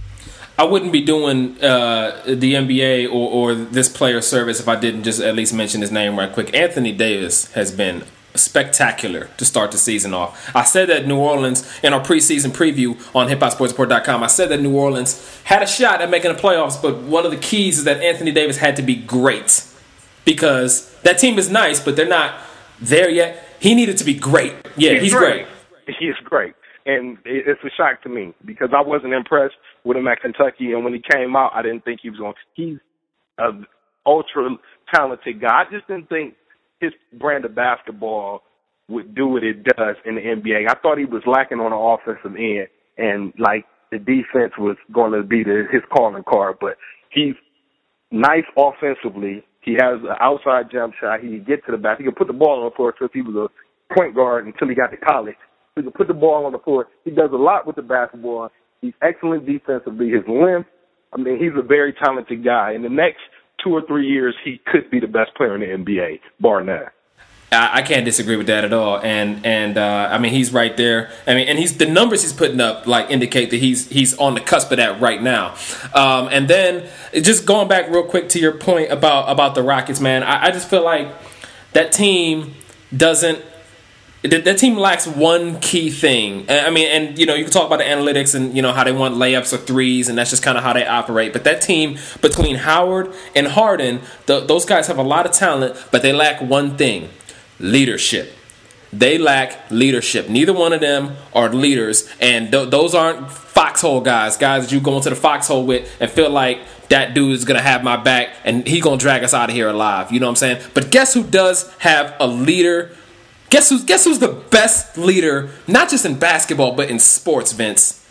I wouldn't be doing uh, the N B A or, or this player service if I didn't just at least mention his name right quick. Anthony Davis has been spectacular to start the season off. I said that New Orleans, in our preseason preview on hip hop sports report dot com, I said that New Orleans had a shot at making the playoffs, but one of the keys is that Anthony Davis had to be great, because that team is nice, but they're not there yet. He needed to be great. Yeah, he's, he's great. great. He is great. And it's a shock to me because I wasn't impressed with him at Kentucky, and when he came out, I didn't think he was going. He's an ultra-talented guy. I just didn't think his brand of basketball would do what it does in the N B A. I thought he was lacking on the offensive end, and like the defense was going to be the, his calling card. But he's nice offensively. He has an outside jump shot. He can get to the back. He can put the ball on the floor because he was a point guard until he got to college. He can put the ball on the floor. He does a lot with the basketball. He's excellent defensively. His length, I mean, he's a very talented guy. In the next two or three years, he could be the best player in the N B A, bar none. I, I can't disagree with that at all. And and uh, I mean, he's right there. I mean, and he's the numbers he's putting up like indicate that he's he's on the cusp of that right now. Um, and then just going back real quick to your point about about the Rockets, man, I, I just feel like that team doesn't. That team lacks one key thing. I mean, and, you know, you can talk about the analytics and, you know, how they want layups or threes, and that's just kind of how they operate. But that team, between Howard and Harden, the, those guys have a lot of talent, but they lack one thing: leadership. They lack leadership. Neither one of them are leaders, and th- those aren't foxhole guys, guys that you go into the foxhole with and feel like that dude is going to have my back and he's going to drag us out of here alive. You know what I'm saying? But guess who does have a leader? Guess who's, guess who's the best leader, not just in basketball, but in sports, Vince?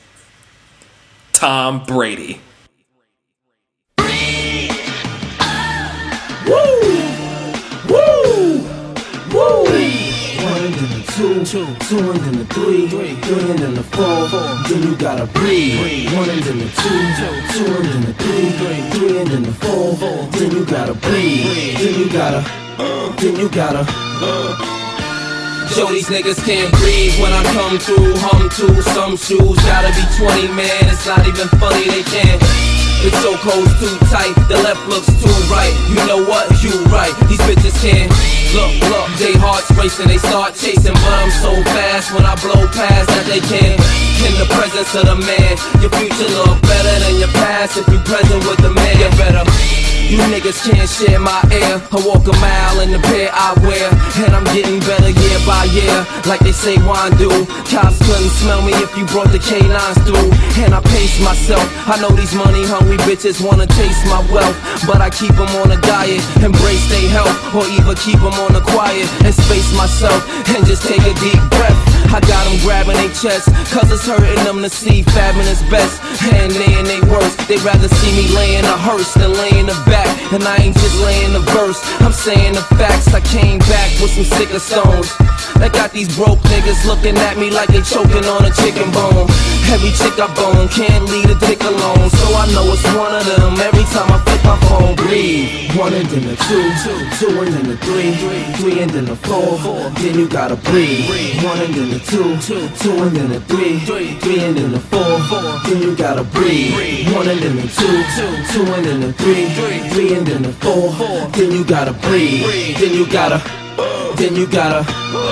Tom Brady. Woo! Woo! Woo! One and then the two, two, two and then the three, three, three and then the four, four. Then you gotta breathe. One and then the two, two and then the three, three, three and then the four, four. Then you gotta breathe. Then you gotta, uh, then you gotta, uh. Show these niggas can't breathe when I come through. Hum to some shoes, gotta be twenty, man. It's not even funny, they can't. It's so cold, too tight. The left looks too right. You know what? You right. These bitches can't. Look, look, they hearts racing. They start chasing, but I'm so fast when I blow past that they can't. In the presence of the man, your future look better than your past if you present with the man. You better You niggas can't share my air. I walk a mile in the pair I wear, and I'm getting better year by year, like they say wine do. Cops couldn't smell me if you brought the K nines through. And I pace myself. I know these money hungry bitches wanna taste my wealth, but I keep them on a diet, embrace their health, or even keep them on the quiet and space myself and just take a deep breath. I got them grabbing their chest, cause it's hurting them to see fabbing is best, and they in they worst. They rather see me laying a hearse than laying the back, and I ain't just laying the verse, I'm saying the facts. I came back with some sicker stones that got these broke niggas looking at me like they choking on a chicken bone. Every chick I bone can't leave a dick alone, so I know it's one of them every time I flip my phone. Breathe. One and then the two, two and then the three, three and then the four, then you gotta breathe. One and then the two, two and then the three, three and then the four, then you gotta breathe. One and then the two, two and then the three, three and then the four, then you gotta breathe. Then you gotta, then you gotta.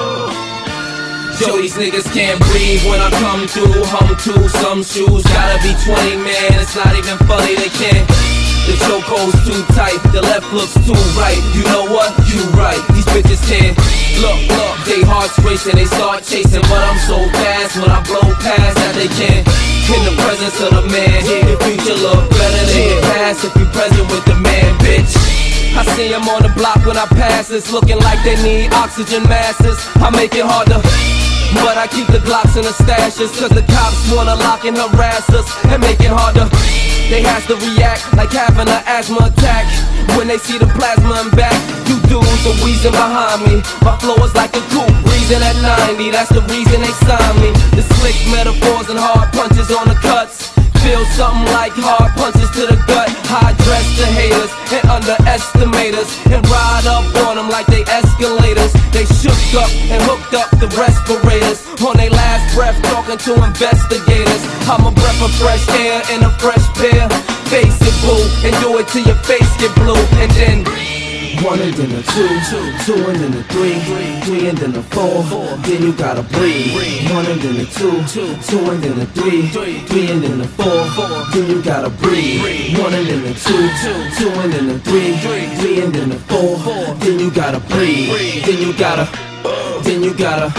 Yo, these niggas can't breathe when I come through. Hum to some shoes, gotta be twenty, man. It's not even funny, they can't. The chokehold's too tight, the left looks too right. You know what? You right. These bitches can't. Look, look, they hearts racing, they start chasing, but I'm so fast when I blow past that they can't. In the presence of the man, the future look better than the past if you present with the man, bitch. I see them on the block when I pass, it's looking like they need oxygen masses. I make it hard to, but I keep the Glocks in the stashes, cause the cops wanna lock and harass us and make it hard to. They has to react like having an asthma attack when they see the plasma and back. You dudes are wheezing behind me, my flow is like a coupe, breathing at ninety, that's the reason they signed me. The slick metaphors and hard punches on the cuts feel something like hard punches to the gut. I address the haters and underestimators and ride up on them like they escalators. They shook up and hooked up the respirators on their last breath, talking to investigators. I'm a breath of fresh air in a fresh pair. Face it, boo, and do it till your face get blue, and then one and then the two, two and then the three, three and then the four, then you gotta breathe. One and then the two, two and then the three, three and then the four, then you gotta breathe. One and then the two, two and then the three, three and then the four, then you gotta breathe. Then you gotta, then you gotta.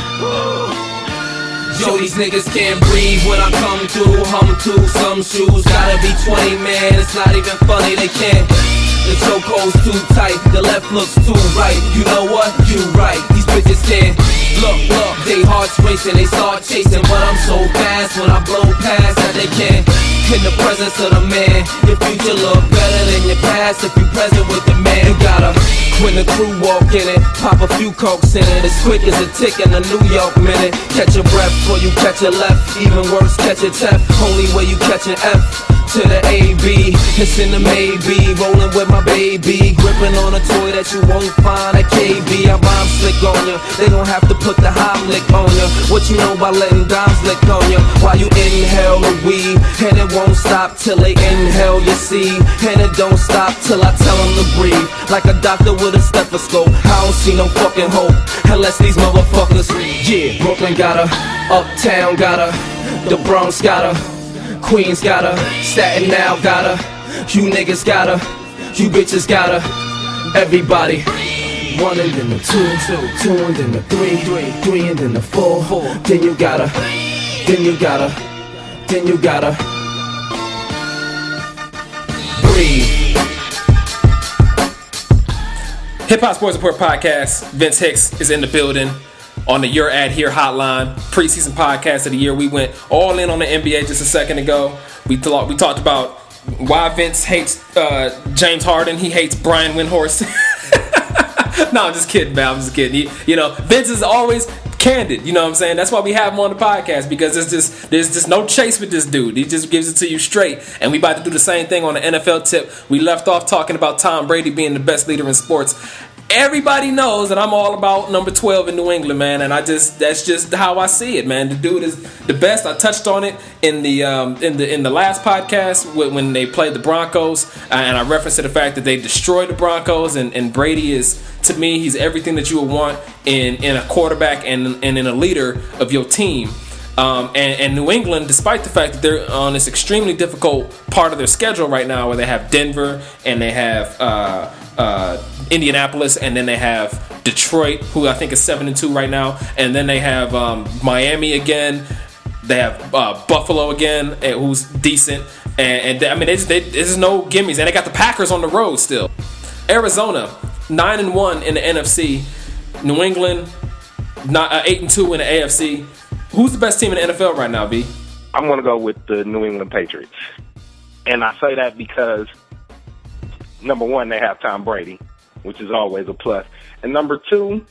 Yo, these niggas can't breathe when I come through. Hum to some shoes, gotta be twenty, man. It's not even funny, they can't. The chokehold's too tight, the left looks too right. You know what? You right. These bitches can't. Look, look, they hearts racing, they start chasing, but I'm so fast when I blow past that they can't. In the presence of the man, your future look better than your past if you present with the man. You gotta, when the crew walk in it, pop a few cokes in it, as quick as a tick in a New York minute. Catch your breath before you catch your left, even worse, catch a F. Only way you catch an F to the A B, it's in the maybe. Rolling with my baby, gripping on a toy that you won't find at K B. I rhyme slick on ya, they gon' have to put the Heimlich on ya. What you know about letting dimes lick on ya while you inhale the weed, and it won't stop till they inhale your seed, and it don't stop till I tell them to breathe. Like a doctor with a stethoscope, I don't see no fucking hope unless these motherfuckers. Yeah, Brooklyn got her, Uptown got her, the Bronx got her, Queens got her, Staten now got her, you niggas got her, you bitches got her, everybody. One and then the two, two and then the three, three and then the four, then you gotta, then you gotta, then you gotta breathe. Hip Hop Sports Report Podcast. Vince Hicks is in the building on the Your Ad Here hotline. Preseason podcast of the year. We went all in on the N B A just a second ago. We thought we talked about why Vince hates uh, James Harden. He hates Brian Windhorst. No, I'm just kidding, man. I'm just kidding. He, you know, Vince is always candid. You know what I'm saying? That's why we have him on the podcast, because there's just there's just no chase with this dude. He just gives it to you straight. And we about to do the same thing on the N F L tip. We left off talking about Tom Brady being the best leader in sports. Everybody knows that I'm all about number twelve in New England, man, and I just that's just how I see it, man. The dude is the best. I touched on it in the um, in the in the last podcast when they played the Broncos, and I referenced to the fact that they destroyed the Broncos, and, and Brady is, to me, he's everything that you would want in, in a quarterback and and in a leader of your team. Um, and, and New England, despite the fact that they're on this extremely difficult part of their schedule right now, where they have Denver and they have uh, uh, Indianapolis, and then they have Detroit, who I think is seven and two right now, and then they have um, Miami again. They have uh, Buffalo again, who's decent, and, and they, I mean, they just, they, there's no gimmies, and they got the Packers on the road still. Arizona, nine and one in the N F C. New England, not, uh, eight and two in the A F C. Who's the best team in the N F L right now, B? I'm going to go with the New England Patriots. And I say that because, number one, they have Tom Brady, which is always a plus. And number two,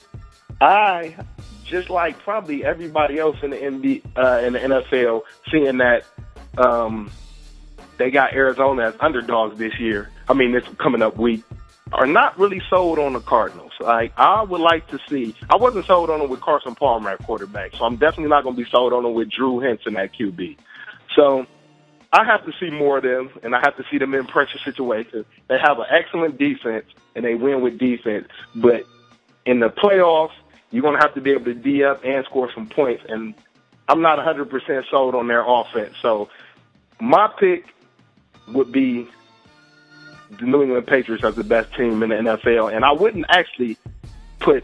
I, just like probably everybody else in the N B A, uh, in the N F L, seeing that um, they got Arizona as underdogs this year, I mean, this coming up week, are not really sold on the Cardinals. Like, I would like to see, I wasn't sold on them with Carson Palmer at quarterback, so I'm definitely not going to be sold on them with Drew Henson at Q B. So I have to see more of them, and I have to see them in pressure situations. They have an excellent defense, and they win with defense. But in the playoffs, you're going to have to be able to D up and score some points, and I'm not one hundred percent sold on their offense. So my pick would be the New England Patriots as the best team in the N F L, and I wouldn't actually put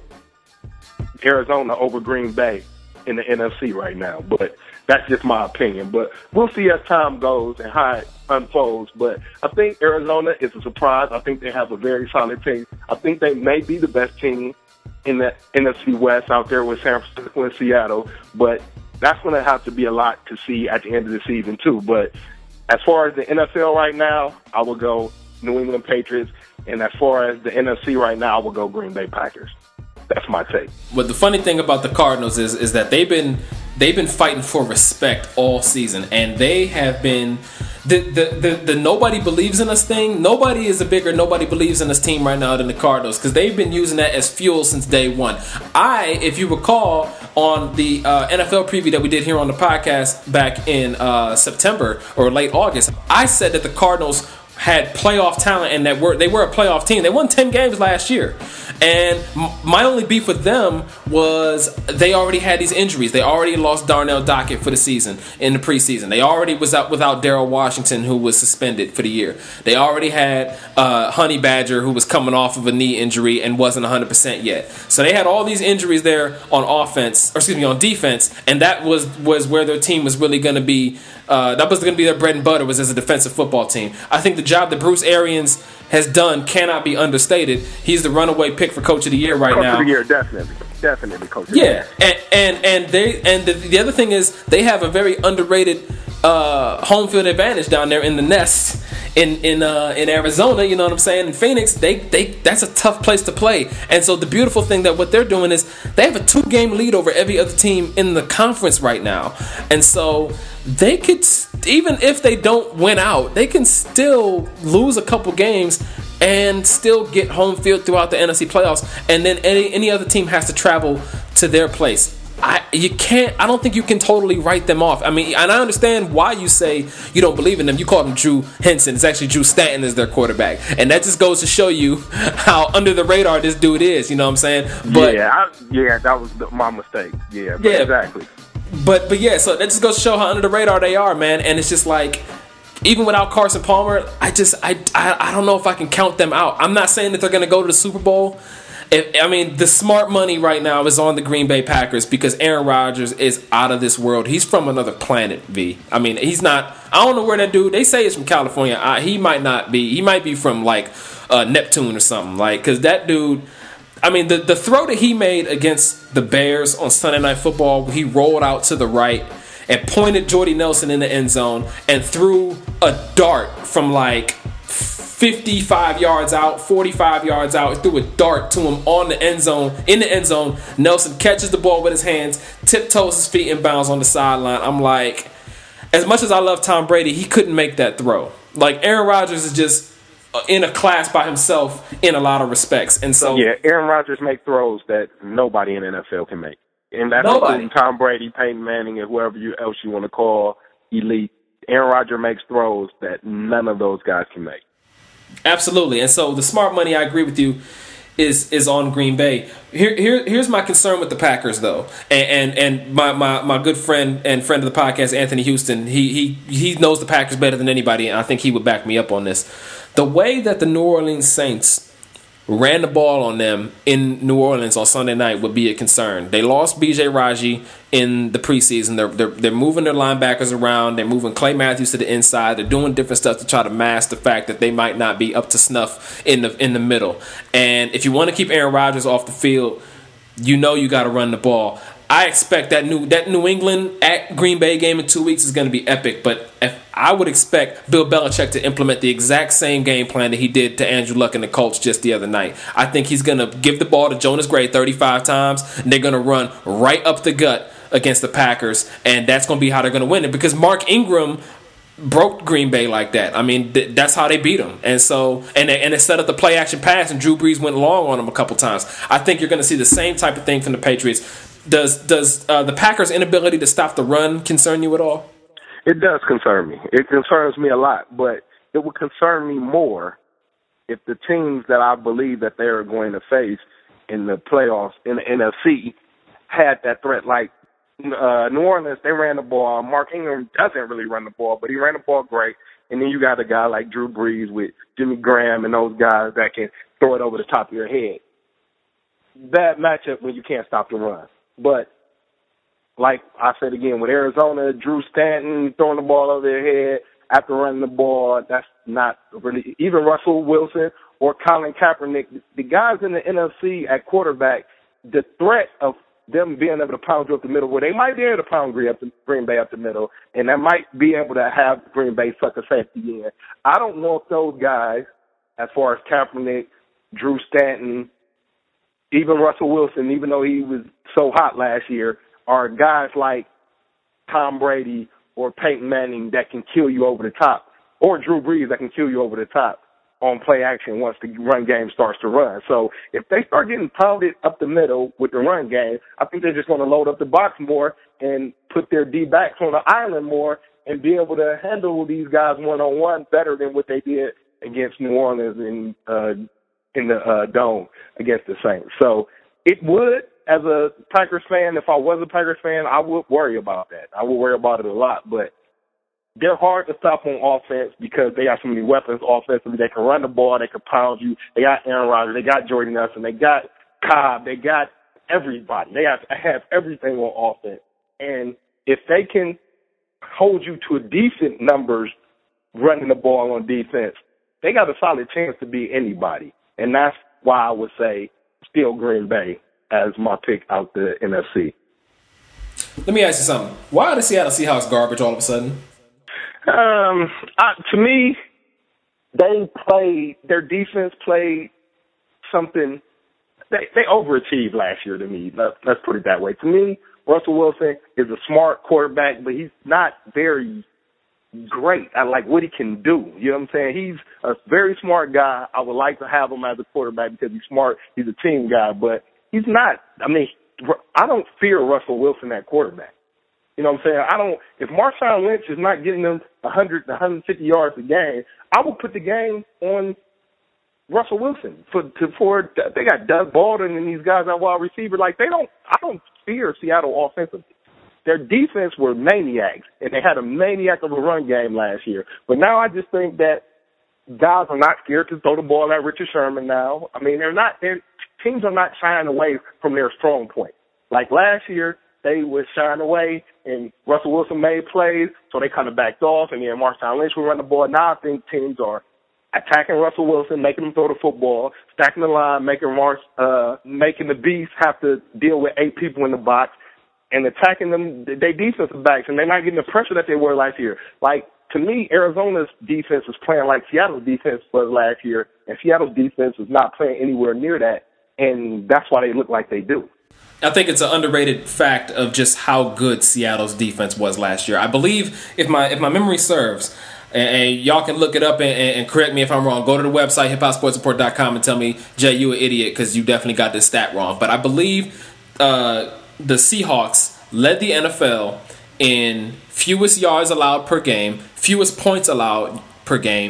Arizona over Green Bay in the N F C right now, but that's just my opinion. But we'll see as time goes and how it unfolds. But I think Arizona is a surprise. I think they have a very solid team. I think they may be the best team in the N F C West out there with San Francisco and Seattle, but that's going to have to be a lot to see at the end of the season too. But as far as the N F L right now, I will go New England Patriots, and as far as the N F C right now, I will go Green Bay Packers. That's my take. But the funny thing about the Cardinals is is that they've been they've been fighting for respect all season, and they have been the the the, the nobody believes in us thing. Nobody is a bigger nobody believes in us team right now than the Cardinals, because they've been using that as fuel since day one. I, if you recall, on the uh, N F L preview that we did here on the podcast back in uh, September or late August, I said that the Cardinals had playoff talent and that were they were a playoff team. They won ten games last year. And m- my only beef with them was they already had these injuries. They already lost Darnell Dockett for the season in the preseason. They already was out without Darrell Washington, who was suspended for the year. They already had uh, Honey Badger, who was coming off of a knee injury and wasn't one hundred percent yet. So they had all these injuries there on offense, or excuse me, on defense, and that was was where their team was really going to be. Uh, that was going to be their bread and butter, was as a defensive football team. I think the job that Bruce Arians has done cannot be understated. He's the runaway pick for Coach of the Year right Coach now. Coach of the Year, definitely, definitely Coach of the Yeah, Year. and and and they and the, the other thing is they have a very underrated uh, home field advantage down there in the nest in in uh, in Arizona. You know what I'm saying? In Phoenix, they they that's a tough place to play. And so the beautiful thing that what they're doing is they have a two game lead over every other team in the conference right now, and so they could, even if they don't win out, they can still lose a couple games and still get home field throughout the N F C playoffs, and then any any other team has to travel to their place. I you can't I don't think you can totally write them off. I mean, and I understand why you say you don't believe in them. You call them Drew Henson. It's actually Drew Stanton is their quarterback, and that just goes to show you how under the radar this dude is. You know what I'm saying? But yeah, I, yeah, that was the, my mistake. Yeah, but yeah, exactly. But but yeah, so that just goes to show how under the radar they are, man. And it's just like, even without Carson Palmer, I just I I, I don't know if I can count them out. I'm not saying that they're going to go to the Super Bowl. If, I mean, the smart money right now is on the Green Bay Packers because Aaron Rodgers is out of this world. He's from another planet, V. I mean, he's not. I don't know where that dude. They say it's from California. I, he might not be. He might be from like uh, Neptune or something. Like, because that dude. I mean, the, the throw that he made against the Bears on Sunday Night Football, he rolled out to the right and pointed Jordy Nelson in the end zone and threw a dart from like fifty-five yards out, forty-five yards out, threw a dart to him on the end zone, in the end zone. Nelson catches the ball with his hands, tiptoes his feet and bounds on the sideline. I'm like, as much as I love Tom Brady, he couldn't make that throw. Like, Aaron Rodgers is just in a class by himself in a lot of respects. And so yeah, Aaron Rodgers makes throws that nobody in the N F L can make. And that's including Tom Brady, Peyton Manning, and whoever you, else you want to call elite. Aaron Rodgers makes throws that none of those guys can make. Absolutely. And so the smart money, I agree with you. is is on Green Bay. Here, here here's my concern with the Packers though, and and, and my, my, my good friend and friend of the podcast, Anthony Houston, he he he knows the Packers better than anybody, and I think he would back me up on this. The way that the New Orleans Saints ran the ball on them in New Orleans on Sunday night would be a concern. They lost B J Raji in the preseason. They're, they're they're moving their linebackers around. They're moving Clay Matthews to the inside. They're doing different stuff to try to mask the fact that they might not be up to snuff in the in the middle. And if you want to keep Aaron Rodgers off the field, you know you got to run the ball. I expect that new that New England at Green Bay game in two weeks is going to be epic. But if I would expect Bill Belichick to implement the exact same game plan that he did to Andrew Luck and the Colts just the other night. I think he's going to give the ball to Jonas Gray thirty-five times, and they're going to run right up the gut against the Packers, and that's going to be how they're going to win it because Mark Ingram broke Green Bay like that. I mean, th- that's how they beat them. And so, and they, and they set up the play action pass, and Drew Brees went long on them a couple times. I think you're going to see the same type of thing from the Patriots. Does does uh, the Packers' inability to stop the run concern you at all? It does concern me. It concerns me a lot, but it would concern me more if the teams that I believe that they're going to face in the playoffs in the N F C had that threat. Like uh, New Orleans, they ran the ball. Mark Ingram doesn't really run the ball, but he ran the ball great. And then you got a guy like Drew Brees with Jimmy Graham and those guys that can throw it over the top of your head. Bad matchup when you can't stop the run. But like I said again, with Arizona, Drew Stanton throwing the ball over their head after running the ball, that's not really – even Russell Wilson or Colin Kaepernick, the guys in the N F C at quarterback, the threat of them being able to pound you up the middle, where they might be able to pound Green, up the, Green Bay up the middle, and that might be able to have Green Bay suck a safety in. I don't know if those guys, as far as Kaepernick, Drew Stanton, even Russell Wilson, even though he was so hot last year, are guys like Tom Brady or Peyton Manning that can kill you over the top, or Drew Brees that can kill you over the top on play action once the run game starts to run. So if they start getting pounded up the middle with the run game, I think they're just going to load up the box more and put their D-backs on the island more and be able to handle these guys one-on-one better than what they did against New Orleans in, uh, in the uh, Dome against the Saints. So it would, as a Packers fan, if I was a Packers fan, I would worry about that. I would worry about it a lot, but they're hard to stop on offense because they got so many weapons offensively. They can run the ball. They can pound you. They got Aaron Rodgers. They got Jordy Nelson. They got Cobb. They got everybody. They have, have everything on offense. And if they can hold you to a decent numbers running the ball on defense, they got a solid chance to beat anybody. And that's why I would say still Green Bay as my pick out the N F C. Let me ask you something. Why are the Seattle Seahawks garbage all of a sudden? Um, I, to me, they played, their defense played something, they, they overachieved last year to me. Let's, let's put it that way. To me, Russell Wilson is a smart quarterback, but he's not very great at like what he can do. You know what I'm saying? He's a very smart guy. I would like to have him as a quarterback because he's smart. He's a team guy, but he's not, I mean, I don't fear Russell Wilson at quarterback. You know what I'm saying? I don't, if Marshawn Lynch is not getting them one hundred to one hundred fifty yards a game, I will put the game on Russell Wilson. For, to, for, they got Doug Baldwin and these guys at wide receiver. Like, they don't, I don't fear Seattle offensively. Their defense were maniacs, and they had a maniac of a run game last year. But now I just think that guys are not scared to throw the ball at Richard Sherman now. I mean, they're not, they're, teams are not shying away from their strong point. Like last year, they would shine away, and Russell Wilson made plays, so they kind of backed off, and then Marshawn Lynch would run the ball. Now I think teams are attacking Russell Wilson, making him throw the football, stacking the line, making Mars, uh, making the Beast have to deal with eight people in the box, and attacking them, they defensive backs, and they're not getting the pressure that they were last year. Like, to me, Arizona's defense was playing like Seattle's defense was last year, and Seattle's defense was not playing anywhere near that, and that's why they look like they do. I think it's an underrated fact of just how good Seattle's defense was last year. I believe, if my if my memory serves, and, and y'all can look it up and, and correct me if I'm wrong, go to the website, hip hop sports report dot com, and tell me, Jay, you an idiot because you definitely got this stat wrong. But I believe uh, the Seahawks led the N F L in fewest yards allowed per game, fewest points allowed per game,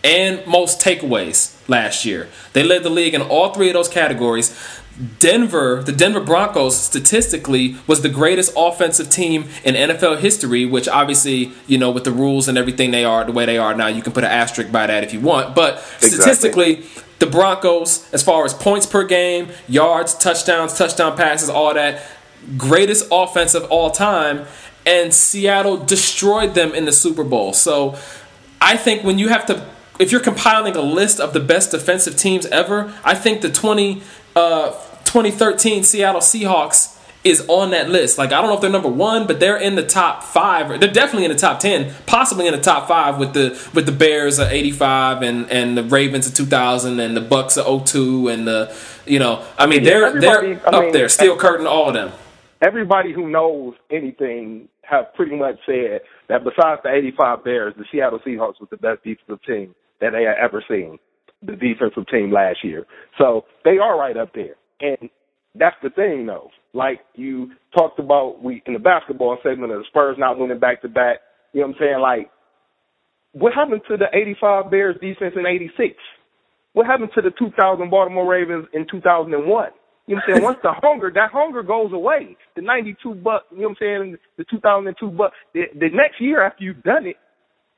and most takeaways last year. They led the league in all three of those categories. Denver, the Denver Broncos, statistically, was the greatest offensive team in N F L history, which obviously, you know, with the rules and everything they are, the way they are now, you can put an asterisk by that if you want. But statistically, exactly. The Broncos, as far as points per game, yards, touchdowns, touchdown passes, all that, greatest offense of all time, and Seattle destroyed them in the Super Bowl. So I think when you have to, if you're compiling a list of the best defensive teams ever, I think the twenty... Uh, twenty thirteen Seattle Seahawks is on that list. Like, I don't know if they're number one, but they're in the top five. They're definitely in the top ten, possibly in the top five with the with the Bears of eighty-five and, and the Ravens of two thousand and the Bucks of oh two and the, you know, I mean, they're they're I up mean, there, Steel Curtain, all of them. Everybody who knows anything have pretty much said that besides the eighty-five Bears, the Seattle Seahawks was the best defensive team that they had ever seen. The defensive team last year. So they are right up there. And that's the thing, though. Like you talked about we in the basketball segment of the Spurs not winning back-to-back, you know what I'm saying? Like, what happened to the eighty-five Bears defense in eighty-six? What happened to the two thousand Baltimore Ravens in two thousand one? You know what I'm saying? Once the hunger, that hunger goes away. The ninety-two Bucks, you know what I'm saying? The two thousand two Bucks. The, the next year after you've done it,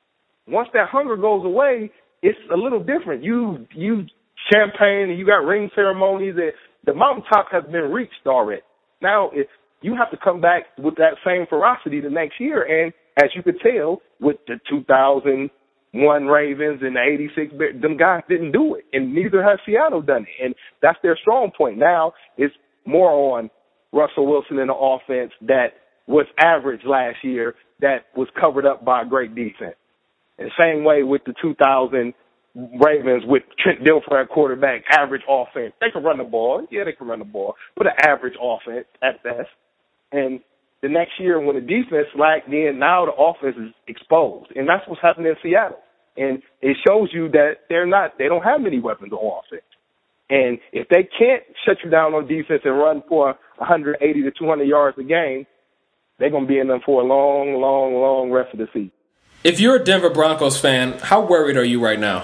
once that hunger goes away, it's a little different. You you champagne and you got ring ceremonies and the mountaintop has been reached already. Now if you have to come back with that same ferocity the next year, and as you could tell with the two thousand one Ravens and the eighty-six, them guys didn't do it, and neither has Seattle done it, and that's their strong point. Now it's more on Russell Wilson in the offense that was average last year that was covered up by a great defense. And same way with the two thousand Ravens with Trent Dilfer at quarterback, average offense. They can run the ball. Yeah, they can run the ball, but an average offense at best. And the next year when the defense lacked, then now the offense is exposed. And that's what's happening in Seattle. And it shows you that they're not, they don't have many weapons on offense. And if they can't shut you down on defense and run for one eighty to two hundred yards a game, they're going to be in them for a long, long, long rest of the season. If you're a Denver Broncos fan, how worried are you right now?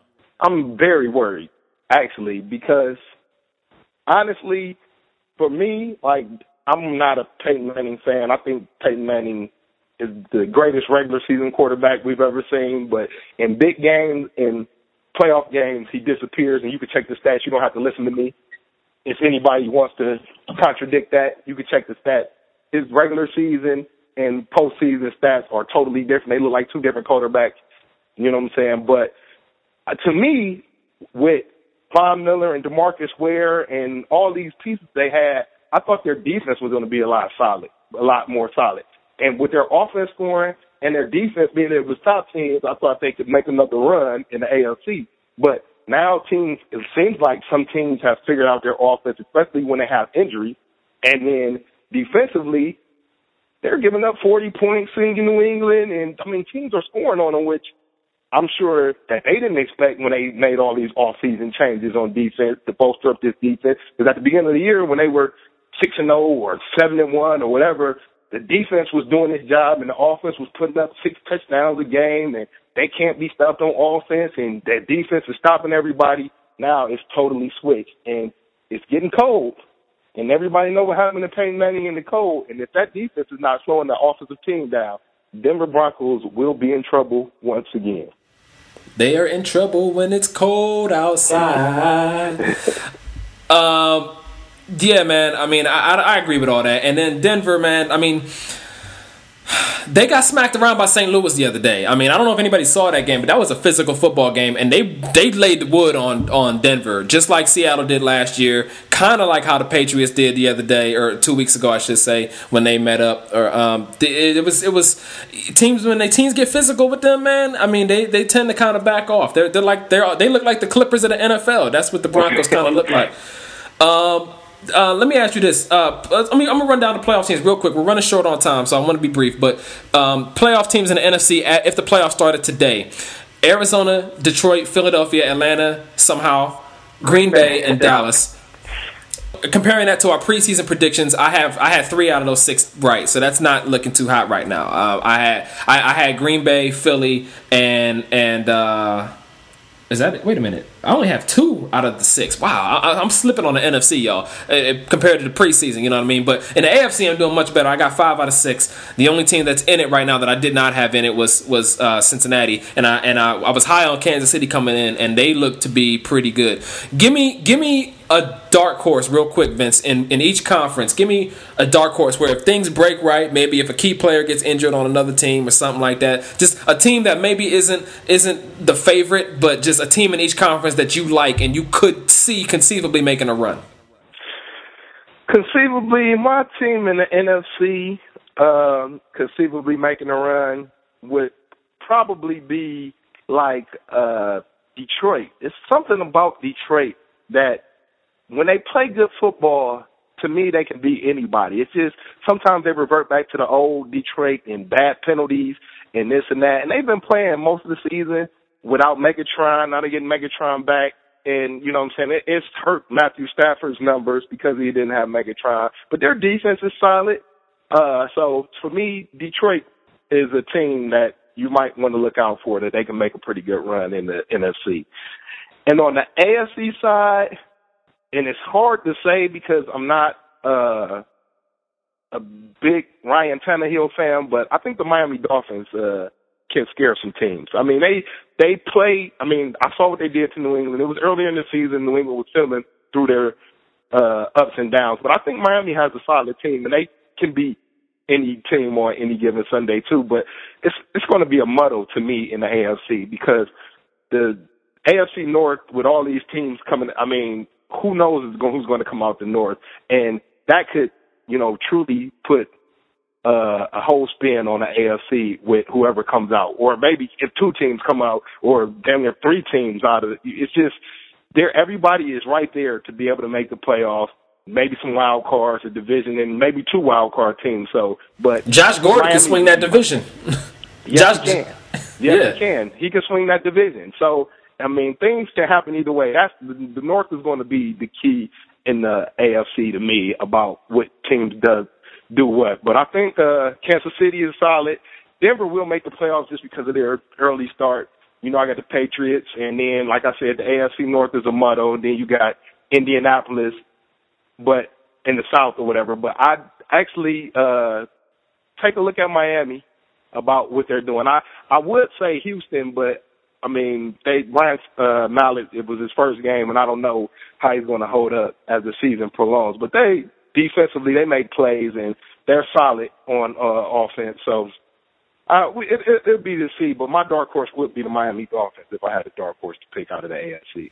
I'm very worried, actually, because honestly, for me, like, I'm not a Peyton Manning fan. I think Peyton Manning is the greatest regular season quarterback we've ever seen, but in big games, in playoff games, he disappears, and you can check the stats. You don't have to listen to me. If anybody wants to contradict that, you can check the stats. His regular season and postseason stats are totally different. They look like two different quarterbacks. You know what I'm saying? But uh, to me, with Von Miller and DeMarcus Ware and all these pieces they had, I thought their defense was going to be a lot solid, a lot more solid. And with their offense scoring and their defense being able to stop teams, I thought they could make another run in the A L C. But now teams, it seems like some teams have figured out their offense, especially when they have injuries. And then defensively, they're giving up forty points in New England, and, I mean, teams are scoring on them, which I'm sure that they didn't expect when they made all these off-season changes on defense to bolster up this defense. Because at the beginning of the year, when they were six and oh or seven and one or whatever, the defense was doing its job, and the offense was putting up six touchdowns a game, and they can't be stopped on offense, and that defense is stopping everybody. Now it's totally switched, and it's getting cold. And everybody knows what happened to Peyton Manning in the cold. And if that defense is not slowing the offensive team down, Denver Broncos will be in trouble once again. They are in trouble when it's cold outside. um, yeah, man. I mean, I, I, I agree with all that. And then Denver, man, I mean, they got smacked around by Saint Louis the other day. I mean, I don't know if anybody saw that game, but that was a physical football game, and they they laid the wood on, on Denver, just like Seattle did last year, kind of like how the Patriots did the other day, or two weeks ago, I should say, when they met up. Or um, it, it was it was teams when they teams get physical with them, man. I mean, they, they tend to kind of back off. They're they're like they're they look like the Clippers of the N F L. That's what the Broncos kind of look like. Um. Uh, let me ask you this. Uh, I mean, I'm gonna run down the playoff teams real quick. We're running short on time, so I want to be brief. But um, playoff teams in the N F C, if the playoffs started today: Arizona, Detroit, Philadelphia, Atlanta, somehow, Green Bay, and Dallas. Comparing that to our preseason predictions, I have I had three out of those six right, so that's not looking too hot right now. Uh, I had I, I had Green Bay, Philly, and and uh, Is that it? Wait a minute. I only have two out of the six. Wow, I, I'm slipping on the N F C, y'all, uh, compared to the preseason. You know what I mean? But in the A F C, I'm doing much better. I got five out of six. The only team that's in it right now that I did not have in it was was uh, Cincinnati, and I and I, I was high on Kansas City coming in, and they look to be pretty good. Give me, give me a dark horse real quick, Vince, in, in each conference. Give me a dark horse where if things break right, maybe if a key player gets injured on another team or something like that, just a team that maybe isn't isn't the favorite, but just a team in each conference that you like and you could see conceivably making a run. Conceivably, my team in the N F C, um, conceivably making a run would probably be like uh, Detroit. It's something about Detroit that when they play good football, to me, they can beat anybody. It's just sometimes they revert back to the old Detroit and bad penalties and this and that. And they've been playing most of the season without Megatron. Now they're getting Megatron back. And, you know what I'm saying, it, it's hurt Matthew Stafford's numbers because he didn't have Megatron. But their defense is solid. Uh, so, for me, Detroit is a team that you might want to look out for, that they can make a pretty good run in the N F C. And on the A F C side, and it's hard to say because I'm not uh, a big Ryan Tannehill fan, but I think the Miami Dolphins uh, can scare some teams. I mean, they they play. I mean, I saw what they did to New England. It was earlier in the season. New England was feeling through their uh, ups and downs, but I think Miami has a solid team, and they can beat any team on any given Sunday too. But it's it's going to be a muddle to me in the A F C because the A F C North with all these teams coming. I mean, who knows who's going to come out the North, and that could, you know, truly put uh, a whole spin on the A F C with whoever comes out, or maybe if two teams come out, or damn near three teams out of it. It's just there. Everybody is right there to be able to make the playoffs. Maybe some wild cards, a division, and maybe two wild card teams. So, but Josh Gordon Miami, can swing that division. Yes, Josh, he can. Yes, yeah. he can. He can swing that division. So, I mean, things can happen either way. That's the, the North is going to be the key in the A F C to me about what teams does do what. But I think uh, Kansas City is solid. Denver will make the playoffs just because of their early start. You know, I got the Patriots, and then, like I said, the A F C North is a muddle. And then you got Indianapolis, but in the South or whatever. But I actually uh, take a look at Miami about what they're doing. I, I would say Houston, but I mean, they Ryan uh, Mallett, it was his first game, and I don't know how he's going to hold up as the season prolongs. But they, defensively, they make plays, and they're solid on uh, offense. So uh, it, it, it'll be to see, but my dark horse would be the Miami Dolphins if I had a dark horse to pick out of the A F C.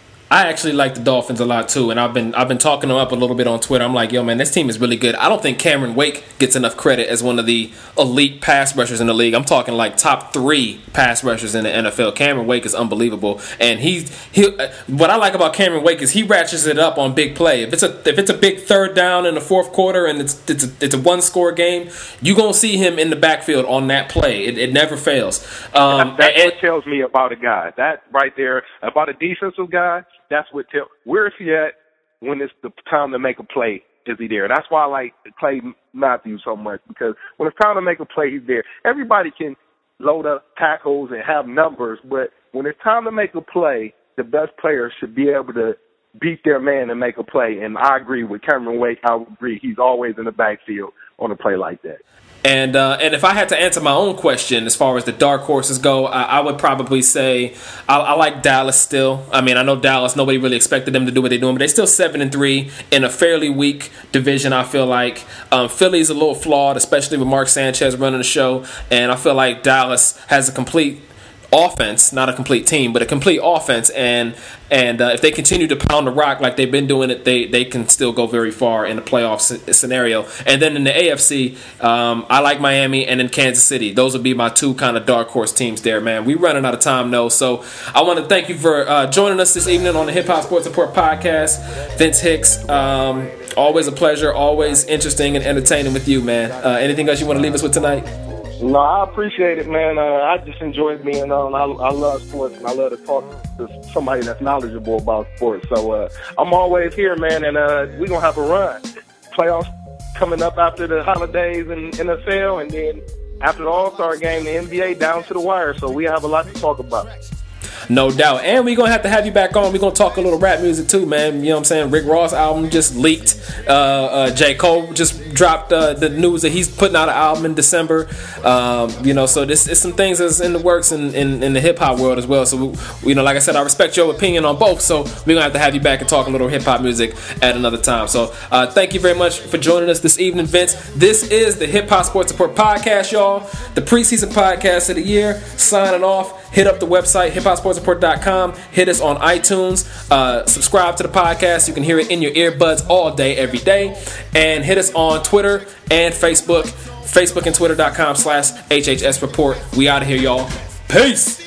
I actually like the Dolphins a lot too, and I've been I've been talking them up a little bit on Twitter. I'm like, yo, man, this team is really good. I don't think Cameron Wake gets enough credit as one of the elite pass rushers in the league. I'm talking like top three pass rushers in the N F L. Cameron Wake is unbelievable, and he he. What I like about Cameron Wake is he ratchets it up on big play. If it's a if it's a big third down in the fourth quarter and it's it's a, it's a one score game, you gonna see him in the backfield on that play. It, it never fails. Um, That's and, what tells me about a guy. That right there about a defensive guy. That's what tell. Where is he at when it's the time to make a play? Is he there? That's why I like Clay Matthews so much, because when it's time to make a play, he's there. Everybody can load up tackles and have numbers, but when it's time to make a play, the best players should be able to beat their man and make a play. And I agree with Cameron Wake. I agree. He's always in the backfield on a play like that. And uh, and if I had to answer my own question as far as the dark horses go, I, I would probably say I, I like Dallas still. I mean, I know Dallas, nobody really expected them to do what they're doing, but they're still seven and three in a fairly weak division, I feel like. Um, Philly's a little flawed, especially with Mark Sanchez running the show, and I feel like Dallas has a complete offense, not a complete team, but a complete offense, and and uh, if they continue to pound the rock like they've been doing it, they they can still go very far in the playoff c- scenario. And then in the A F C, um, I like Miami and then Kansas City. Those would be my two kind of dark horse teams there, man. We're running out of time, though, so I want to thank you for uh, joining us this evening on the Hip Hop Sports Report podcast. Vince Hicks, um, always a pleasure, always interesting and entertaining with you, man. Uh, anything else you want to leave us with tonight? No, I appreciate it, man. Uh, I just enjoyed being on. I, I love sports, and I love to talk to somebody that's knowledgeable about sports. So uh, I'm always here, man, and uh, we're going to have a run. Playoffs coming up after the holidays in N F L, and then after the All-Star game, the N B A down to the wire. So we have a lot to talk about. No doubt. And we're going to have to have you back on. We're going to talk a little rap music too, man. You know what I'm saying? Rick Ross album just leaked. Uh, uh, J. Cole just dropped uh, the news that he's putting out an album in December. Um, you know, so this is some things that's in the works in, in, in the hip-hop world as well. So, we, you know, like I said, I respect your opinion on both. So we're going to have to have you back and talk a little hip-hop music at another time. So uh, thank you very much for joining us this evening, Vince. This is the Hip Hop Sports Report Podcast, y'all. The preseason podcast of the year. Signing off. Hit up the website, hip hop sports report dot com. Hit us on iTunes. Uh, subscribe to the podcast. You can hear it in your earbuds all day, every day. And hit us on Twitter and Facebook. Facebook and Twitter dot com slash H H S Report. We out of here, y'all. Peace.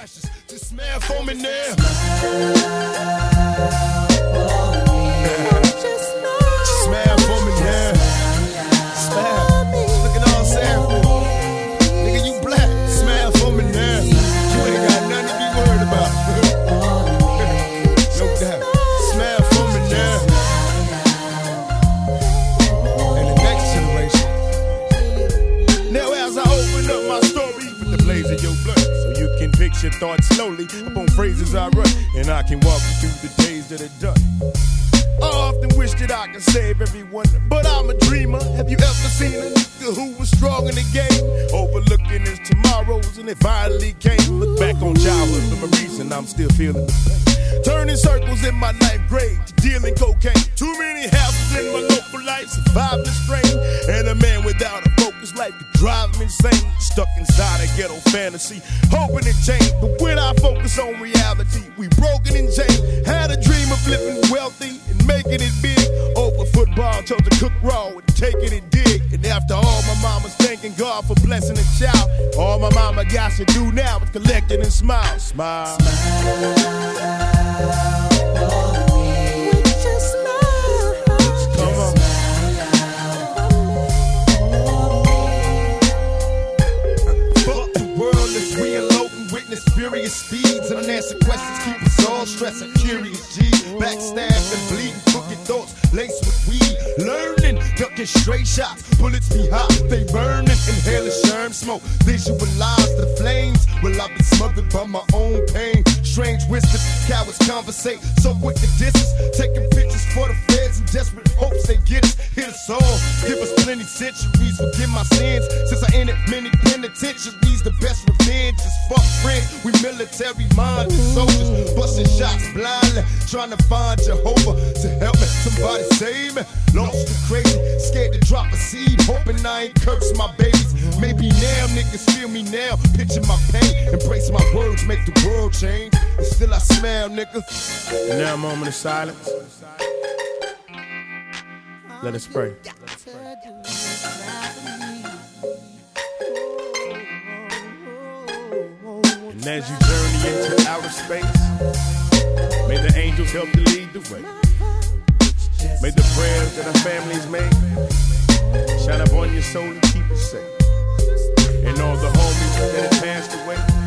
Your thoughts slowly upon phrases I run, and I can walk you through the days that are done. I often wish that I could save everyone, but I'm a dreamer. Have you ever seen a nigga who was strong in the game, overlooking his tomorrows, and it finally came? Look back on childhood for a reason, I'm still feeling the pain. Turning circles in my ninth grade, dealing cocaine. Too many houses in my local life, surviving the strain, and a man without a focus life could drive him insane. Stuck inside a ghetto fantasy, hoping it changed, but when I focus on reality, we broken and chained. Had a dream of living wealthy and making it big. Over football, chose to cook raw and taking it dig. And after all, my mama's thanking God for blessing a child. All my mama got to do now is collect it and smile. Smile. Smile. Furious speeds and unanswered questions keep us all stressing. Curious G, backstabbing, bleeding, crooked thoughts laced with weed. Learning, ducking straight shots, bullets be hot, they burning. Inhaling sherm smoke, visualize the flames. Will I be smothered by my own pain? Strange whispers, cowards conversate, so quick to distance. Taking pictures for the feds in desperate hopes they get us. Hit us all, give us plenty centuries, forgive my sins. Since I entered many penitentiaries, the best revenge is fuck friends. We military minded soldiers, busting shots blindly, trying to find Jehovah to help me. Somebody save me. Lost and crazy, scared to drop a seed, hoping I ain't curse my babies. Maybe now niggas feel me now, picture my pain, embrace my words, make the world change. And still I smile, nigga. And now a moment of silence. Let us pray. And as you journey into outer space, may the angels help to lead the way. May the prayers that our families make shine upon your soul and keep it safe. And all the homies that have passed away,